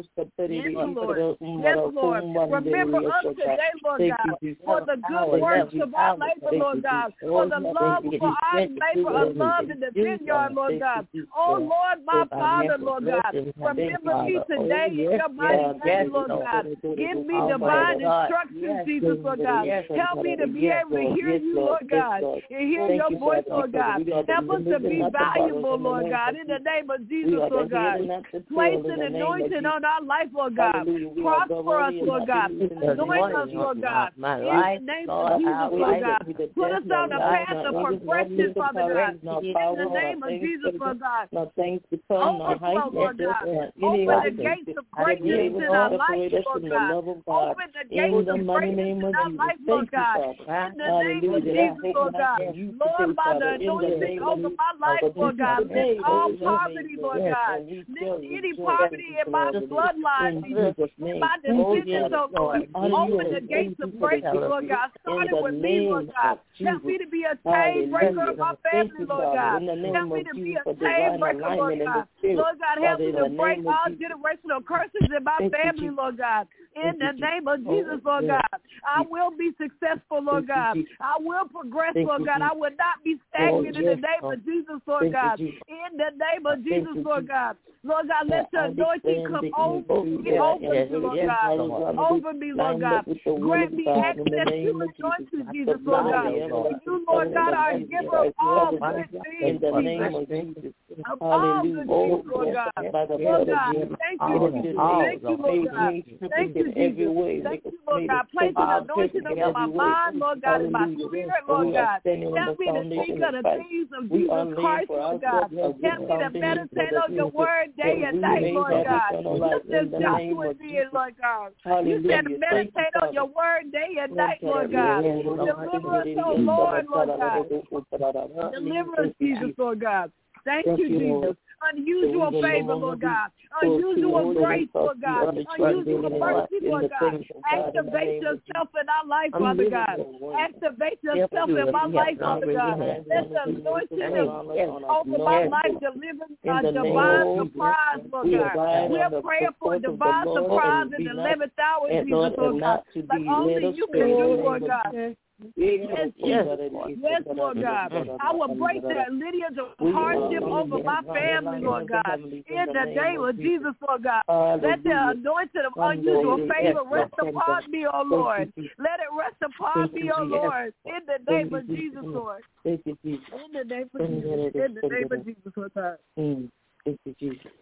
Yes, Lord. Yes, Lord. Remember us today, Lord God, for the good works of our labor, Lord God, for the love for our labor of love in the vineyard, Lord God. Oh, Lord, my Father, Lord God. Remember me today in your mighty name, Lord God. Give me divine instructions, Jesus, Lord God. Help me to be able to hear you, Lord God, and hear your voice, Lord God. Help us to be valuable, Lord God, in the name of Jesus, Lord God. Place an anointing on our life, Lord God. Prosper us, Lord God. Anoint us, Lord God. In the name of Jesus, Lord God. Put us on the path of progression, Father God. In the name of Jesus, Lord God. Overflow, Lord God. Open the gates of greatness in our life, Lord God. Open the gates of greatness in our life, Lord God. In the name of Jesus, Lord God. Lord, by the anointing over my life, Lord God. Lift all poverty, Lord God. Lift any poverty in my bloodline, Jesus. My decisions, oh Lord. Open the gates of breakthrough, Lord God. Starting with me, Lord God. Help me to be a chain breaker of my family, Lord God. Help me to be a chain breaker, Lord God. Lord God, help me to break all generational curses in my family, Lord God. In the name of Jesus, Lord God. I will be successful, Lord God. I will progress, Lord God. I will not be stagnant in the name of Jesus, Lord God. In the name of Jesus, Lord God. Lord God, let your anointing come over me, over me, Lord God. Over me, Lord God. Grant me access to anointing, Jesus, Lord God. You, Lord God, are a giver of all good things, Jesus. Of all good things, Lord God. Lord God, thank you, Jesus. Thank you, Lord God. Thank you, Jesus. Thank you, Lord God. Place an anointing over my mind, Lord God, in my spirit, Lord God. Help me to think of the things of Jesus Christ, Lord God. Help me to meditate on your word day and night, Lord God. Just as Joshua did, Lord God. You said to meditate on your word day and night, Lord God. Deliver us, oh Lord, Lord God. Deliver us, Jesus, Lord God. Thank you, Jesus. Unusual favor, Lord God. Unusual grace, Lord God. Unusual mercy, Lord God. Activate yourself in our life, Father God. Activate yourself in my life, Father God. Let the anointing over my life deliver a divine surprise, Lord God. We're praying for a divine surprise in the eleventh hour, Jesus, Lord God. Like only you can do, Lord God. Yes, yes, yes, Lord God. I will break that lineage of hardship over my family, Lord God. In the name of Jesus, Lord God. Let the anointing of unusual favor rest upon me, oh Lord. Let it rest upon me, oh Lord. In the name of Jesus, Lord. In the name of Jesus. In the name of Jesus, Lord God. Thank you, Jesus.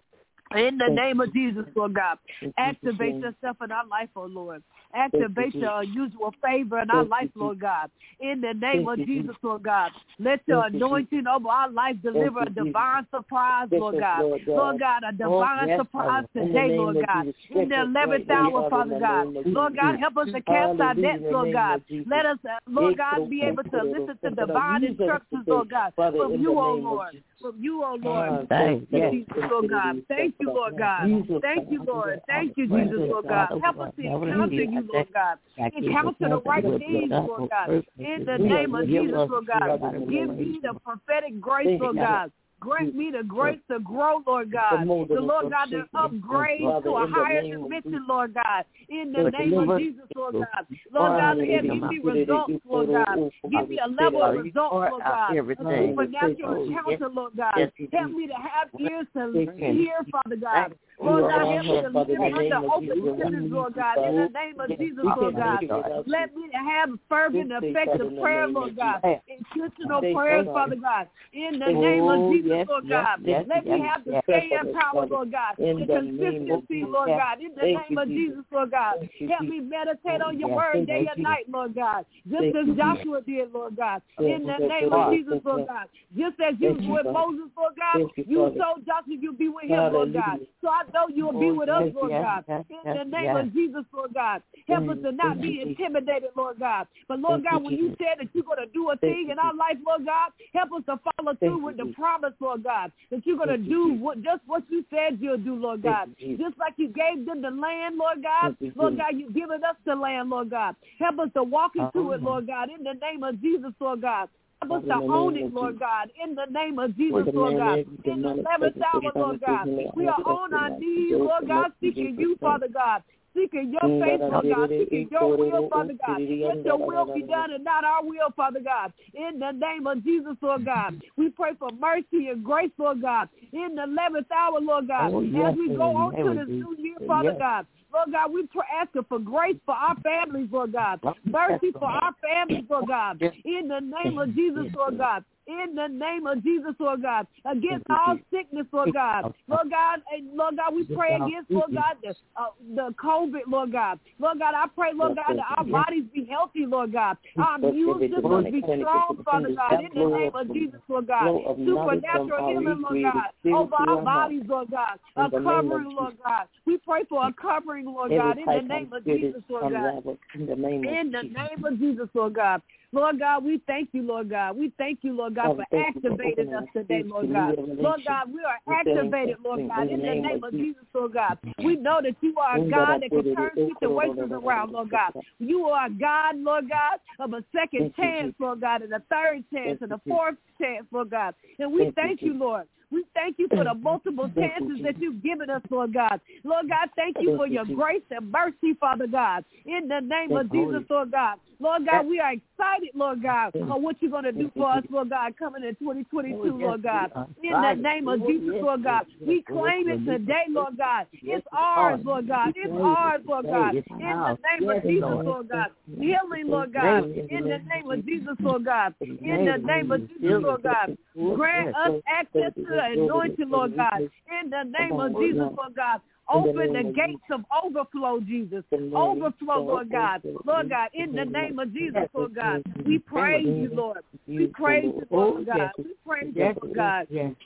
In the name of Jesus, Lord God, activate yourself in our life, oh Lord. Activate your unusual favor in our life, Lord God. In the name of Jesus, Lord God, let your anointing over our life deliver a divine surprise, Lord God. Lord God, a divine surprise today, Lord God. In the eleventh hour, Father God. Lord God, help us to cast our nets, Lord God. Let us, Lord God, be able to listen to divine instructions, Lord God, from you, oh Lord. From you, oh Lord. Thank you, Jesus, Lord God. Thank you, Lord God. Thank you, Lord. Thank you, Jesus, Lord God. Help us to encounter you, Lord God. Encounter the right things, Lord God. In the name of Jesus, Lord God. Give me the prophetic grace, Lord God. Grant me the grace to grow, Lord God. The Lord God to upgrade to a higher dimension, Lord God. In the name of Jesus, Lord God. Lord God, give me results, Lord God. Give me a level of results, Lord God. A supernatural encounter, Lord God. Help me to have ears to hear, Father God. Lord God, help me to live under open heavens, Lord God. In the name of Jesus, Lord God. Let me have fervent, effective prayer, Lord God. Intentional prayers, Father God. In the name of Jesus. Lord God, let me have the staying power, Lord God, the consistency, Lord God, in the name of Jesus, Lord God. Help me meditate on your word day and night, Lord God, just as Joshua did, Lord God, in the name of Jesus, Lord God. Just as you were with Moses, Lord God, you told Joshua you'll be with him, Lord God. So I know you'll be with us, Lord God, in the name of Jesus, Lord God. Help us to not be intimidated, Lord God. But, Lord God, when you said that you're going to do a thing in our life, Lord God, help us to follow through with the promise, Lord God, that you're going to do what, just what you said you'll do, Lord God. Just like you gave them the land, Lord God, Lord God, you've given us the land, Lord God. Help us to walk into it, Lord God, in the name of Jesus, Lord God. Help us to own it, Lord God, in the name of Jesus, Lord God. In the eleventh hour, Lord God, we are on our knees, Lord God, seeking you, Father God. Seeking your face, Lord God, seeking your will, Father God. Let your will be done and not our will, Father God. In the name of Jesus, Lord God, we pray for mercy and grace, Lord God. In the eleventh hour, Lord God, oh, yes, as we go on to this new year, Father yes. God. Lord God, we pray, asking for grace for our families, Lord God. Mercy for our families, Lord God. In the name of Jesus, Lord God. In the name of Jesus, Lord God, against all sickness, Lord God. Lord God, and Lord God, we pray against, Lord God, the, uh, the COVID, Lord God. Lord God, I pray, Lord God, that our bodies be healthy, Lord God. Our immune systems be strong, Father God, in the name of Jesus, Lord God. Supernatural healing, Lord God, over our bodies, Lord God. A covering, Lord God. We pray for a covering, Lord God, in the name of Jesus, Lord God. In the name of Jesus, Lord God. Lord God, we thank you, Lord God. We thank you, Lord God, for activating us today, Lord God. Lord God, we are activated, Lord God, in the name of Jesus, Lord God. We know that you are a God that can turn situations around, Lord God. You are a God, Lord God, of a second chance, Lord God, and a third chance and a fourth chance, Lord God. And we thank you, Lord. We thank you for the multiple chances that you've given us, Lord God. Lord God, thank you for your grace and mercy, Father God. In the name of Jesus, Lord God. Lord God, we are excited, Lord God, on what you're going to do for us, Lord God, coming in twenty twenty-two, Lord God. In the name of Jesus, Lord God. We claim it today, Lord God. It's ours, Lord God. It's ours, Lord God. In the name of Jesus, Lord God. Healing, Lord God. In the name of Jesus, Lord God. In the name of Jesus, Lord God. Grant us access to the anointing, Lord God. In the name of Jesus, Lord God. Open the gates of overflow, Jesus. Overflow, Lord God. Lord God, in the name of Jesus, Lord God. We praise you, Lord. We praise you, Lord God. We praise you, Lord God.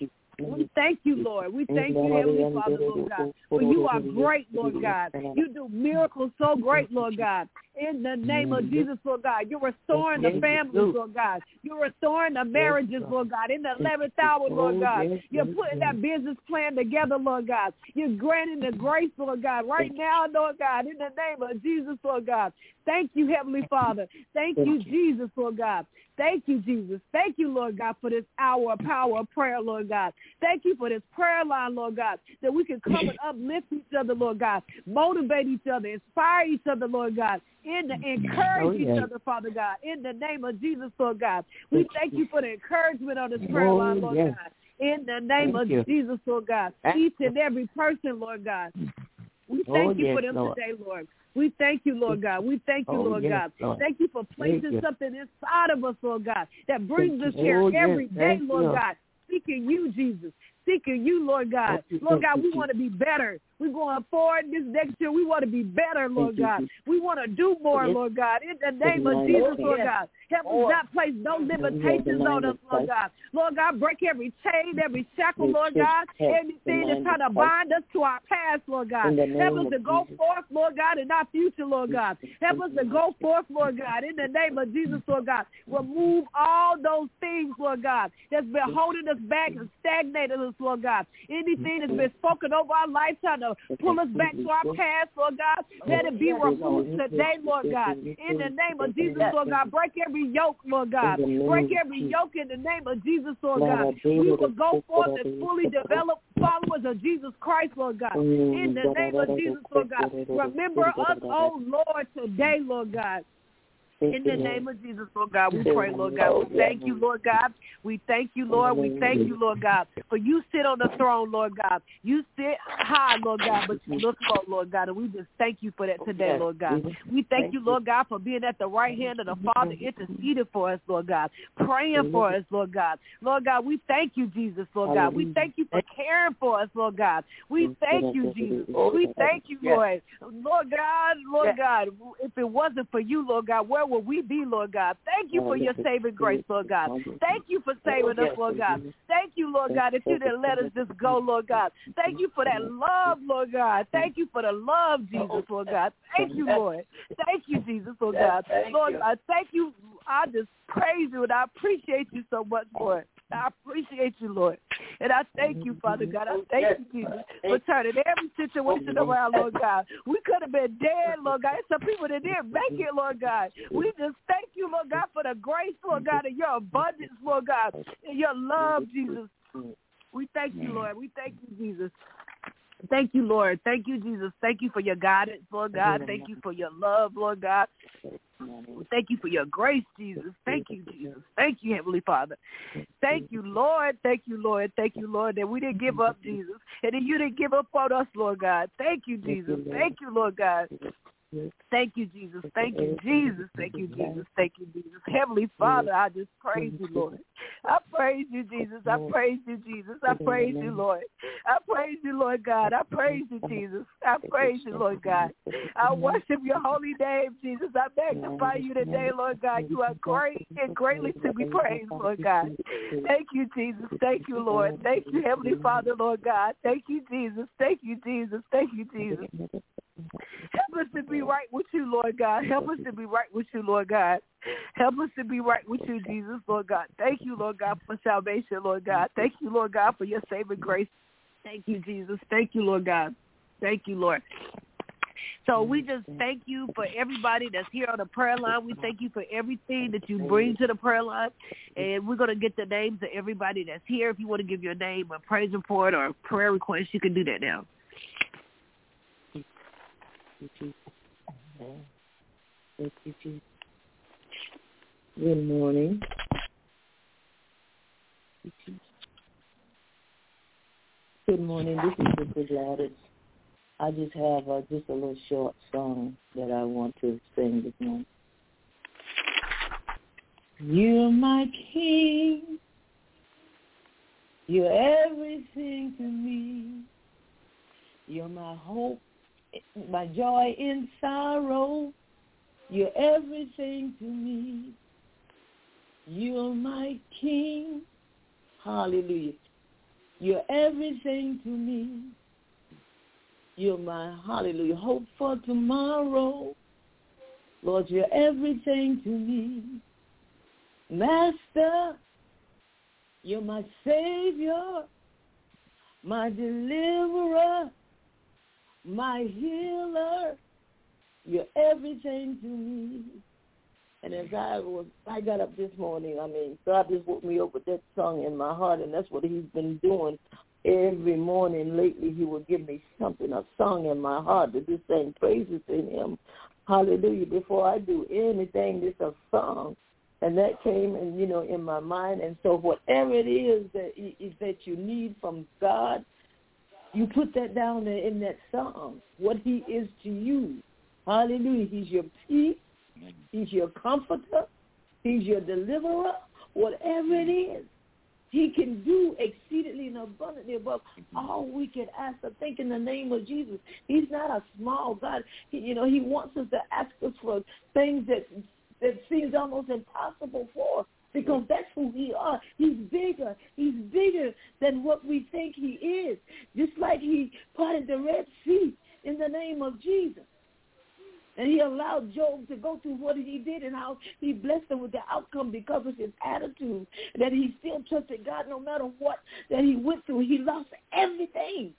We thank you, Lord. We thank you, Heavenly Father, Lord God. For you are great, Lord God. You do miracles so great, Lord God. In the name of Jesus, Lord God. You're restoring the families, Lord God. You're restoring the marriages, Lord God. In the eleventh hour, Lord God. You're putting that business plan together, Lord God. You're granting the grace, Lord God. Right now, Lord God. In the name of Jesus, Lord God. Thank you, Heavenly Father. Thank you, Jesus, Lord God. Thank you, Jesus. Thank you, Lord God, for this hour of power of prayer, Lord God. Thank you for this prayer line, Lord God, that we can come and uplift each other, Lord God, motivate each other, inspire each other, Lord God, in the encourage oh, yeah. each other, Father God, in the name of Jesus, Lord God. We thank you for the encouragement on this prayer oh, line, Lord yeah. God, in the name thank of you. Jesus, Lord God. Each and every person, Lord God. We thank oh, you yes, for them Lord. today, Lord. We thank you, Lord God. We thank you, oh, Lord yes, God. Lord. Thank you for placing you. something inside of us, Lord God, that brings us here oh, every yes, day, Lord you. God. Seeking you, Jesus. seeking you, Lord God. Lord God, we want to be better. We're going forward this next year. We want to be better, Lord God. We want to do more, Lord God. In the name of Jesus, Lord God. Help us not place no limitations on us, Lord God. Lord God, break every chain, every shackle, Lord God. Anything that's trying to bind us to our past, Lord God. Help us to go forth, Lord God, in our future, Lord God. Help us to go forth, Lord God, in the name of Jesus, Lord God. Remove all those things, Lord God, that's been holding us back and stagnating us, Lord God. Anything that's been spoken over our life, trying to pull us back to our past, Lord God. Let it be removed today, Lord God. In the name of Jesus, Lord God. Break every yoke, Lord God. Break every yoke in the name of Jesus, Lord God. We will go forth and fully develop followers of Jesus Christ, Lord God. In the name of Jesus, Lord God. Remember us, oh Lord, today, Lord God. In the name of Jesus, Lord God, we pray, Lord God. We thank you, Lord God. We thank you, Lord. We thank you, Lord God. For you sit on the throne, Lord God. You sit high, Lord God, but you look low, Lord God. And we just thank you for that today, Lord God. We thank you, Lord God, for being at the right hand of the Father, interceding for us, Lord God, praying for us, Lord God. Lord God, we thank you, Jesus, Lord God. We thank you for caring for us, Lord God. We thank you, Jesus. We thank you, Lord. Lord God, Lord God, if it wasn't for you, Lord God, where would we be, Lord God? Thank you for your saving grace, Lord God. Thank you for saving us, Lord God. Thank you, Lord God, that you didn't let us just go, Lord God. Thank you for that love, Lord God. Thank you for the love, Jesus, Lord God. Thank you, Lord. Thank you, Jesus, Lord God. Lord, I thank you. I just praise you, and I appreciate you so much, Lord. I appreciate you, Lord. And I thank you, Father God. I thank you, Jesus, for turning every situation around, Lord God. We could have been dead, Lord God. Some people that didn't make it, Lord God. We just thank you, Lord God, for the grace, Lord God, and your abundance, Lord God, and your love, Jesus. We thank you, Lord. We thank you, Jesus. Thank you, Lord. Thank you, Jesus. Thank you for your guidance, Lord God. Thank you for your love, Lord God. Thank you for your grace, Jesus. Thank you, Jesus. Thank you, Heavenly Father. Thank you, Lord. Thank you, Lord. Thank you, Lord, that we didn't give up, Jesus, and that you didn't give up on us, Lord God. Thank you, Jesus. Thank you, Lord God. Thank you, Jesus. Thank you, Jesus. Thank you, Jesus. Thank you, Jesus. Heavenly Father, I just praise you, Lord. I praise you, Jesus. I praise you, Jesus. I praise you, Lord. I praise you, Lord God. I praise you, Jesus. I praise you, Lord God. I worship your holy name, Jesus. I magnify you today, Lord God. You are great and greatly to be praised, Lord God. Thank you, Jesus. Thank you, Lord. Thank you, Heavenly Father, Lord God. Thank you, Jesus. Thank you, Jesus. Thank you, Jesus. Help us to be right with you, Lord God. Help us to be right with you, Lord God. Help us to be right with you, Jesus, Lord God. Thank you, Lord God, for salvation, Lord God. Thank you, Lord God, for your saving grace. Thank you, Jesus. Thank you, Lord God. Thank you, Lord. So we just thank you for everybody that's here on the prayer line. We thank you for everything that you bring to the prayer line. And we're going to get the names of everybody that's here. If you want to give your name, a praise report, or a prayer request, you can do that now. Thank you, Jesus. Good morning. Good morning. This is Sister Gladys. I just have uh, just a little short song that I want to sing this morning. You're my King. You're everything to me. You're my hope, my joy in sorrow. You're everything to me. You're my King. Hallelujah. You're everything to me. You're my, hallelujah, hope for tomorrow. Lord, you're everything to me. Master, you're my Savior, my deliverer, my healer. You're everything to me. And as I was, I got up this morning, I mean, God just woke me up with that song in my heart, and that's what he's been doing every morning lately. He will give me something, a song in my heart to just sing praises to him. Hallelujah. Before I do anything, it's a song. And that came, in, you know, in my mind. And so whatever it is that is that you need from God, you put that down there in that song, what he is to you. Hallelujah. He's your peace. He's your comforter. He's your deliverer. Whatever it is, He can do exceedingly and abundantly above all we can ask or think in the name of Jesus. He's not a small God. He, you know, he wants us to ask us for things that that seems almost impossible for, because that's who he are. He's bigger. He's bigger than what we think he is. Just like he parted the Red Sea in the name of Jesus. And he allowed Job to go through what he did and how he blessed him with the outcome because of his attitude, that he still trusted God no matter what that he went through. He lost everything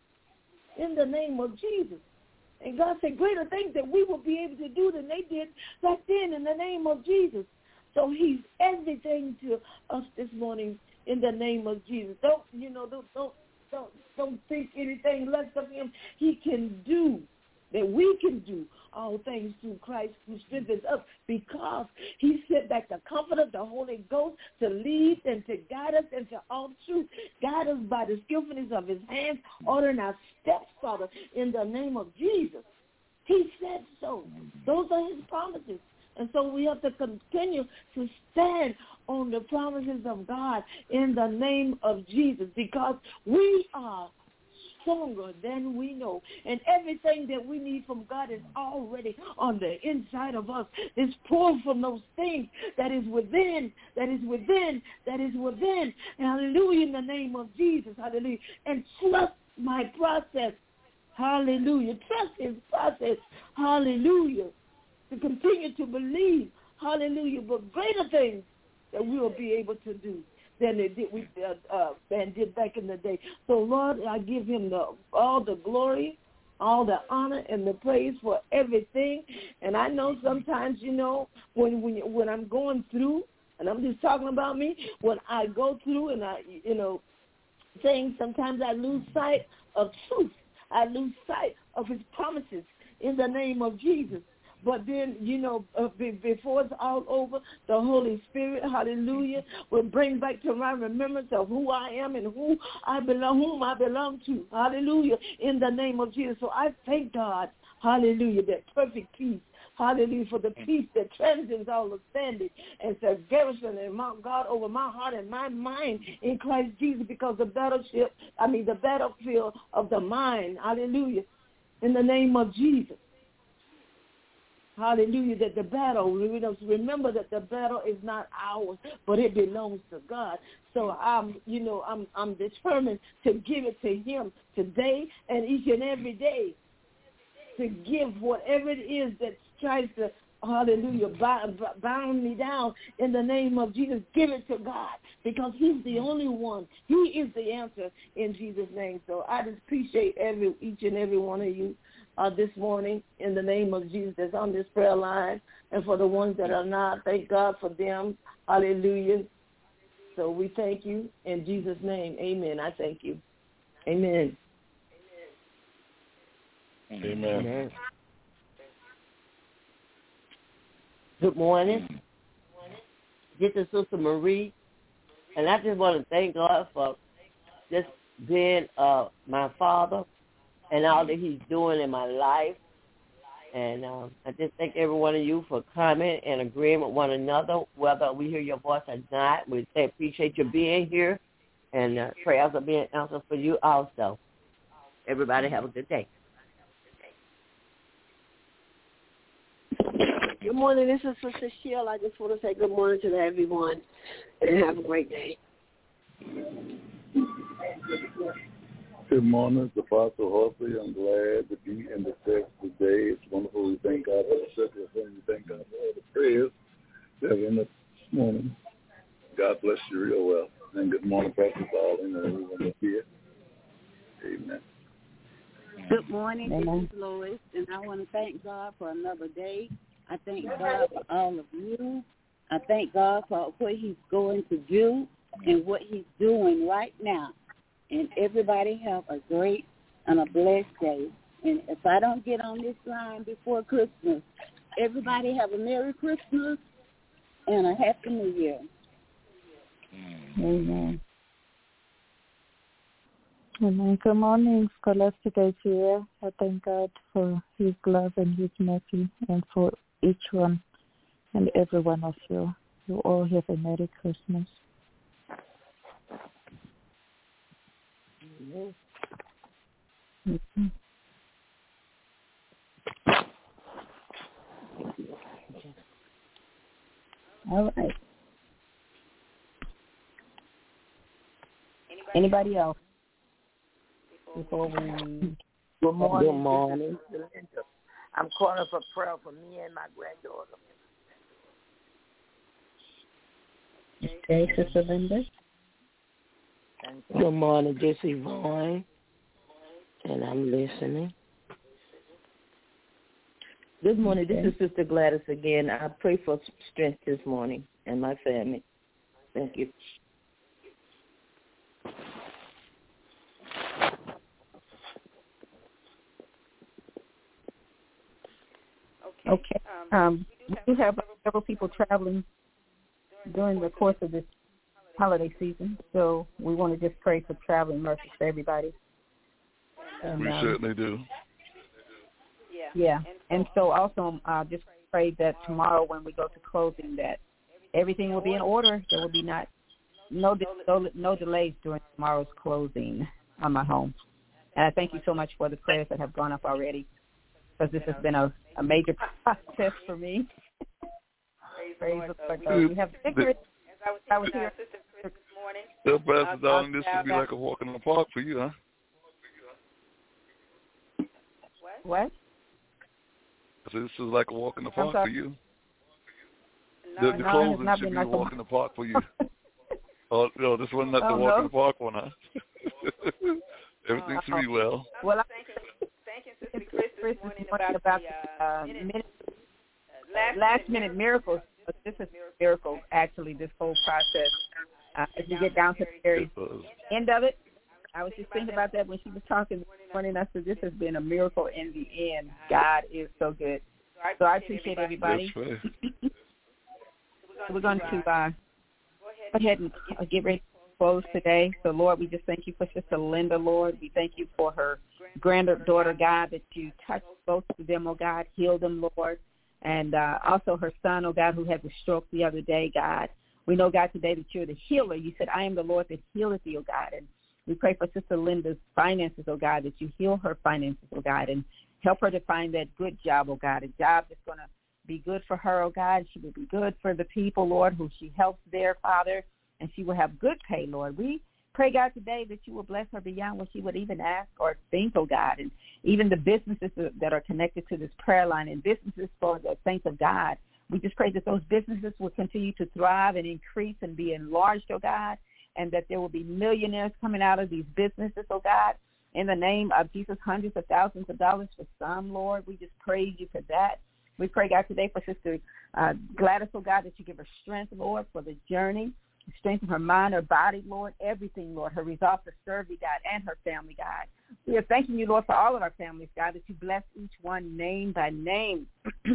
in the name of Jesus. And God said greater things that we will be able to do than they did back then in the name of Jesus. So he's everything to us this morning in the name of Jesus. Don't, you know, don't, don't, don't, don't think anything less of him. He can do, that we can do all things through Christ who strengthens us, because he sent back the Comforter, the Holy Ghost, to lead and to guide us into all truth. Guide us by the skillfulness of his hands, ordering our steps, Father, in the name of Jesus. He said so. Those are his promises. And so we have to continue to stand on the promises of God in the name of Jesus, because we are stronger than we know. And everything that we need from God is already on the inside of us. It's poured from those things that is within, that is within, that is within. Hallelujah, in the name of Jesus. Hallelujah. And trust my process. Hallelujah. Trust his process. Hallelujah. To continue to believe. Hallelujah. But greater things that we will be able to do than they did we uh, uh, than did back in the day. So Lord, I give him the all the glory, all the honor and the praise for everything. And I know sometimes, you know, when when when I'm going through, and I'm just talking about me, when I go through and I, you know, things, sometimes I lose sight of truth. I lose sight of his promises in the name of Jesus. But then, you know, uh, be, before it's all over, the Holy Spirit, hallelujah, will bring back to my remembrance of who I am and who I belong, whom I belong to, hallelujah, in the name of Jesus. So I thank God, hallelujah, that perfect peace, hallelujah, for the peace that transcends all understanding and says garrison and Mount God over my heart and my mind in Christ Jesus, because the battleship, I mean the battlefield of the mind, hallelujah, in the name of Jesus. Hallelujah, that the battle, remember that the battle is not ours, but it belongs to God. So I'm, you know, I'm I'm determined to give it to him today and each and every day, to give whatever it is that tries to, hallelujah, bound me down in the name of Jesus. Give it to God, because he's the only one. He is the answer in Jesus' name. So I just appreciate every each and every one of you Uh, this morning in the name of Jesus that's on this prayer line, and for the ones that are not, thank God for them. Hallelujah. So we thank you in Jesus' name. Amen. I thank you. Amen. Amen. Amen. Good morning. This is Sister Marie, and I just want to thank God for just being uh, my father and all that he's doing in my life. And um, I just thank every one of you for coming and agreeing with one another, whether we hear your voice or not. We say appreciate you being here, and uh, prayers are being answered for you also. Everybody have a good day. Good morning. This is Sister Sheila. I just want to say good morning to everyone, and have a great day. Good morning, it's Apostle Horsley. I'm glad to be in the text today. It's wonderful. We thank God for the circle of We thank God for all the prayers that are in this morning. God bless you real well. And good morning, Pastor Paul, and everyone that's here. Amen. Good morning, this is Lois, and I want to thank God for another day. I thank God for all of you. I thank God for what he's going to do and what he's doing right now. And everybody have a great and a blessed day. And if I don't get on this line before Christmas, everybody have a Merry Christmas and a Happy New Year. Amen. Amen. Good morning, Scholastica is here. I thank God for his love and his mercy, and for each one and every one of you. You all have a Merry Christmas. Mm-hmm. All right. Anybody else? Before we... Good morning. Good morning. I'm calling for prayer for me and my granddaughter. Okay, Sister Linda. Good morning, this is Yvonne, and I'm listening. Good morning. This is Sister Gladys again. I pray for strength this morning and my family. Thank you. Okay. Um, we do have several people traveling during the course of this holiday season, so we want to just pray for traveling mercy for everybody. And, we um, certainly do. Yeah, and so also uh, just pray that tomorrow when we go to closing that everything will be in order. There will be not no no, no delays during tomorrow's closing on my home. And I thank you so much for the prayers that have gone up already, because this has been a, a major process for me. Praise the Lord. So we have victory. As I was telling Sister Chris this morning. Well, Pastor Darling, this would be like a walk in the park for you, huh? What? What? So this is like a walk in the park for you. No, the the no, closing not should be like a walk in the park for you. Oh, no, this one not oh, the walk no. in the park one, huh? Everything should be well. Well, I'm thanking Sister Chris this morning about, about the uh, minute, minute, last, last minute, minute miracles. This is miracles, actually, this whole process. Uh, as you get down to the very end of it, I was just thinking about that when she was talking this morning. I said, this has been a miracle in the end. God is so good. So I appreciate everybody. We're going to uh, go ahead and get ready to close today. So, Lord, we just thank you for Sister Linda, Lord. We thank you for her granddaughter, God, that you touched both of them, oh God, heal them, Lord. And uh, also her son, oh God, who had the stroke the other day, God. We know, God, today that you're the healer. You said, I am the Lord that healeth thee, oh God. And we pray for Sister Linda's finances, oh God, that you heal her finances, oh God, and help her to find that good job, oh God, a job that's going to be good for her, oh God. She will be good for the people, Lord, who she helps there, Father, and she will have good pay, Lord. We pray, God, today that you will bless her beyond what she would even ask or think, oh God, and even the businesses that are connected to this prayer line and businesses for the saints of God. We just pray that those businesses will continue to thrive and increase and be enlarged, oh God, and that there will be millionaires coming out of these businesses, oh God, in the name of Jesus, hundreds of thousands of dollars for some, Lord. We just praise you for that. We pray, God, today for Sister uh, Gladys, oh God, that you give her strength, Lord, for the journey, strengthen her mind, her body, Lord, everything, Lord, her resolve to serve you, God, and her family, God. We are thanking you, Lord, for all of our families, God, that you bless each one name by name.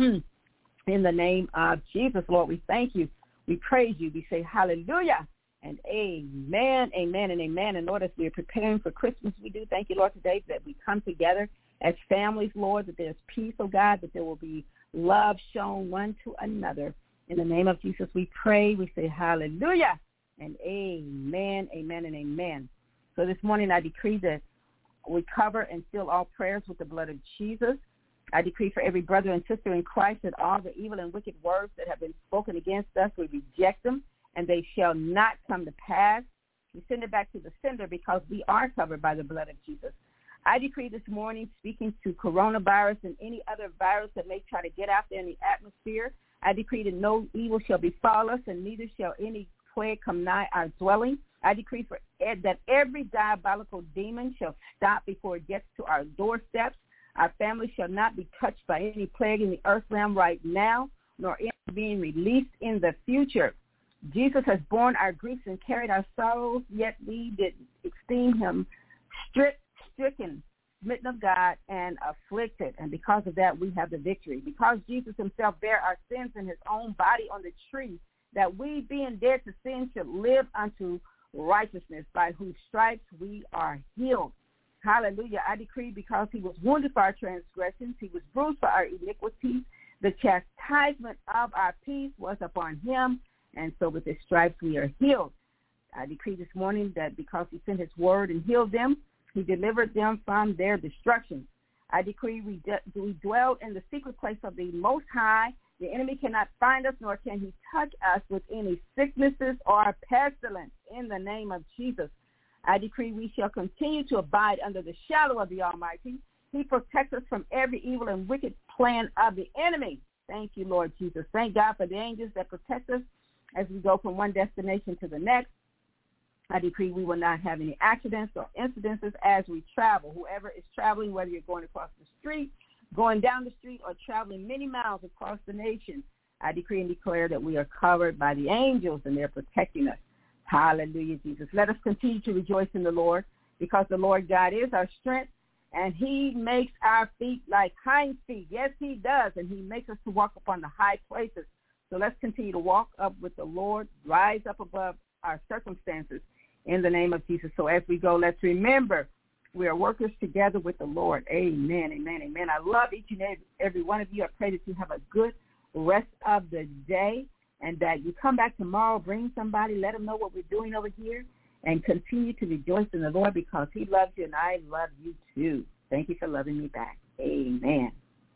In the name of Jesus, Lord, we thank you. We praise you. We say hallelujah and amen, amen, and amen. And, Lord, as we are preparing for Christmas, we do thank you, Lord, today that we come together as families, Lord, that there's peace, oh God, that there will be love shown one to another. In the name of Jesus, we pray. We say hallelujah and amen, amen, and amen. So this morning I decree that we cover and seal all prayers with the blood of Jesus. I decree for every brother and sister in Christ that all the evil and wicked words that have been spoken against us, we reject them, and they shall not come to pass. We send it back to the sender because we are covered by the blood of Jesus. I decree this morning, speaking to coronavirus and any other virus that may try to get out there in the atmosphere, I decree that no evil shall befall us, and neither shall any plague come nigh our dwelling. I decree for ed- that every diabolical demon shall stop before it gets to our doorsteps. Our family shall not be touched by any plague in the earth realm right now, nor any being released in the future. Jesus has borne our griefs and carried our sorrows, yet we did esteem him strict, stricken, smitten of God, and afflicted. And because of that, we have the victory. Because Jesus himself bare our sins in his own body on the tree, that we, being dead to sin, should live unto righteousness, by whose stripes we are healed. Hallelujah. I decree because he was wounded for our transgressions, he was bruised for our iniquities, the chastisement of our peace was upon him, and so with his stripes we are healed. I decree this morning that because he sent his word and healed them, He delivered them from their destruction. I decree we, de- we dwell in the secret place of the Most High. The enemy cannot find us, nor can he touch us with any sicknesses or pestilence. In the name of Jesus, I decree we shall continue to abide under the shadow of the Almighty. He protects us from every evil and wicked plan of the enemy. Thank you, Lord Jesus. Thank God for the angels that protect us as we go from one destination to the next. I decree we will not have any accidents or incidences as we travel. Whoever is traveling, whether you're going across the street, going down the street, or traveling many miles across the nation, I decree and declare that we are covered by the angels and they're protecting us. Hallelujah, Jesus. Let us continue to rejoice in the Lord, because the Lord God is our strength, and he makes our feet like hinds feet. Yes, he does, and he makes us to walk upon the high places. So let's continue to walk up with the Lord, rise up above our circumstances in the name of Jesus. So as we go, let's remember we are workers together with the Lord. Amen, amen, amen. I love each and every one of you. I pray that you have a good rest of the day, and that you come back tomorrow, bring somebody, let them know what we're doing over here, and continue to rejoice in the Lord, because he loves you and I love you too. Thank you for loving me back. Amen.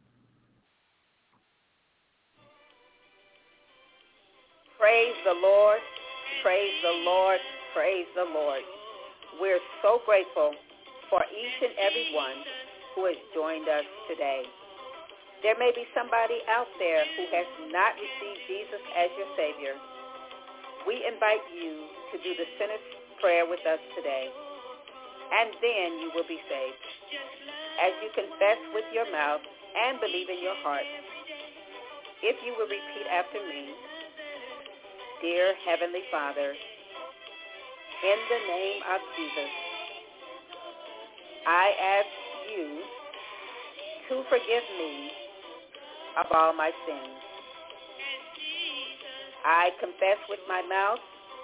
Praise the Lord, praise the Lord, praise the Lord. We're so grateful for each and every one who has joined us today. There may be somebody out there who has not received Jesus as your Savior. We invite you to do the sinner's prayer with us today, and then you will be saved. As you confess with your mouth and believe in your heart, if you will repeat after me, Dear Heavenly Father, in the name of Jesus, I ask you to forgive me of all my sins. I confess with my mouth,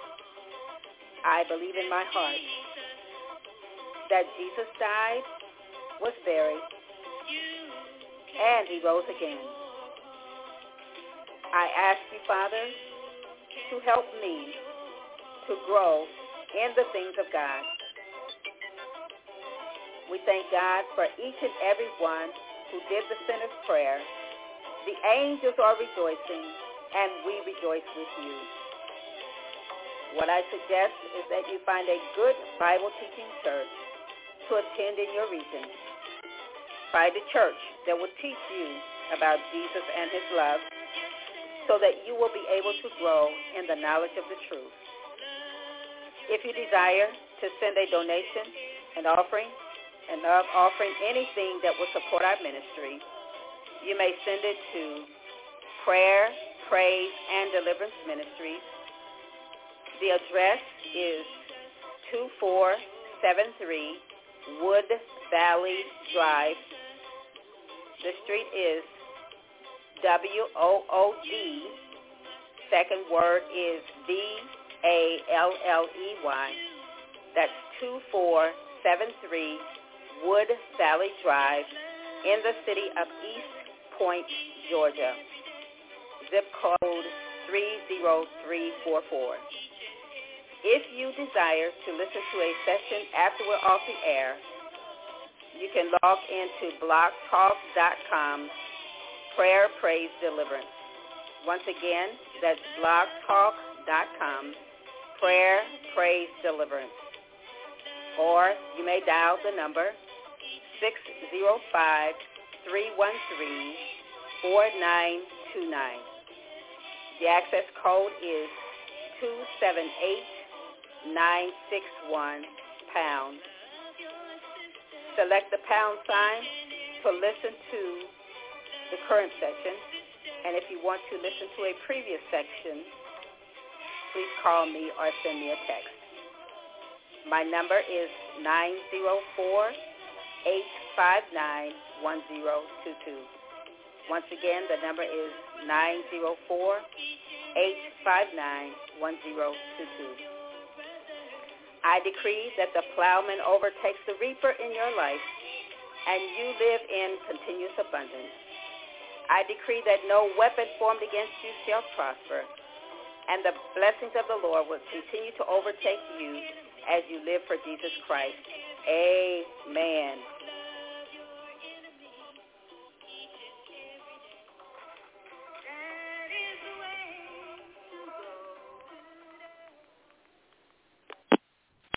I believe in my heart that Jesus died, was buried, and he rose again. I ask you, Father, to help me to grow in the things of God. We thank God for each and every one who did the sinner's prayer. The angels are rejoicing, and we rejoice with you. What I suggest is that you find a good Bible-teaching church to attend in your region. Find a church that will teach you about Jesus and his love, so that you will be able to grow in the knowledge of the truth. If you desire to send a donation, an offering, and offering anything that will support our ministry, you may send it to Prayer, Praise, and Deliverance Ministries. The address is two four seven three Wood Valley Drive. The street is W O O D. Second word is V A L L E Y. That's two four seven three Wood Valley Drive in the city of East Point, Georgia. Zip code three zero three four four. If you desire to listen to a session after we're off the air, you can log into blog talk dot com Prayer, Praise, Deliverance. Once again, that's blog talk dot com Prayer, Praise, Deliverance. Or you may dial the number six zero five, three one three, four nine two nine. The access code is two seven eight, nine six one, pound. Select the pound sign to listen to the current section, and if you want to listen to a previous section, please call me or send me a text. My number is nine zero four, eight five nine, one zero two two. Once again, the number is nine zero four, eight five nine, one zero two two. I decree that the plowman overtakes the reaper in your life, and you live in continuous abundance. I decree that no weapon formed against you shall prosper, and the blessings of the Lord will continue to overtake you as you live for Jesus Christ. Amen.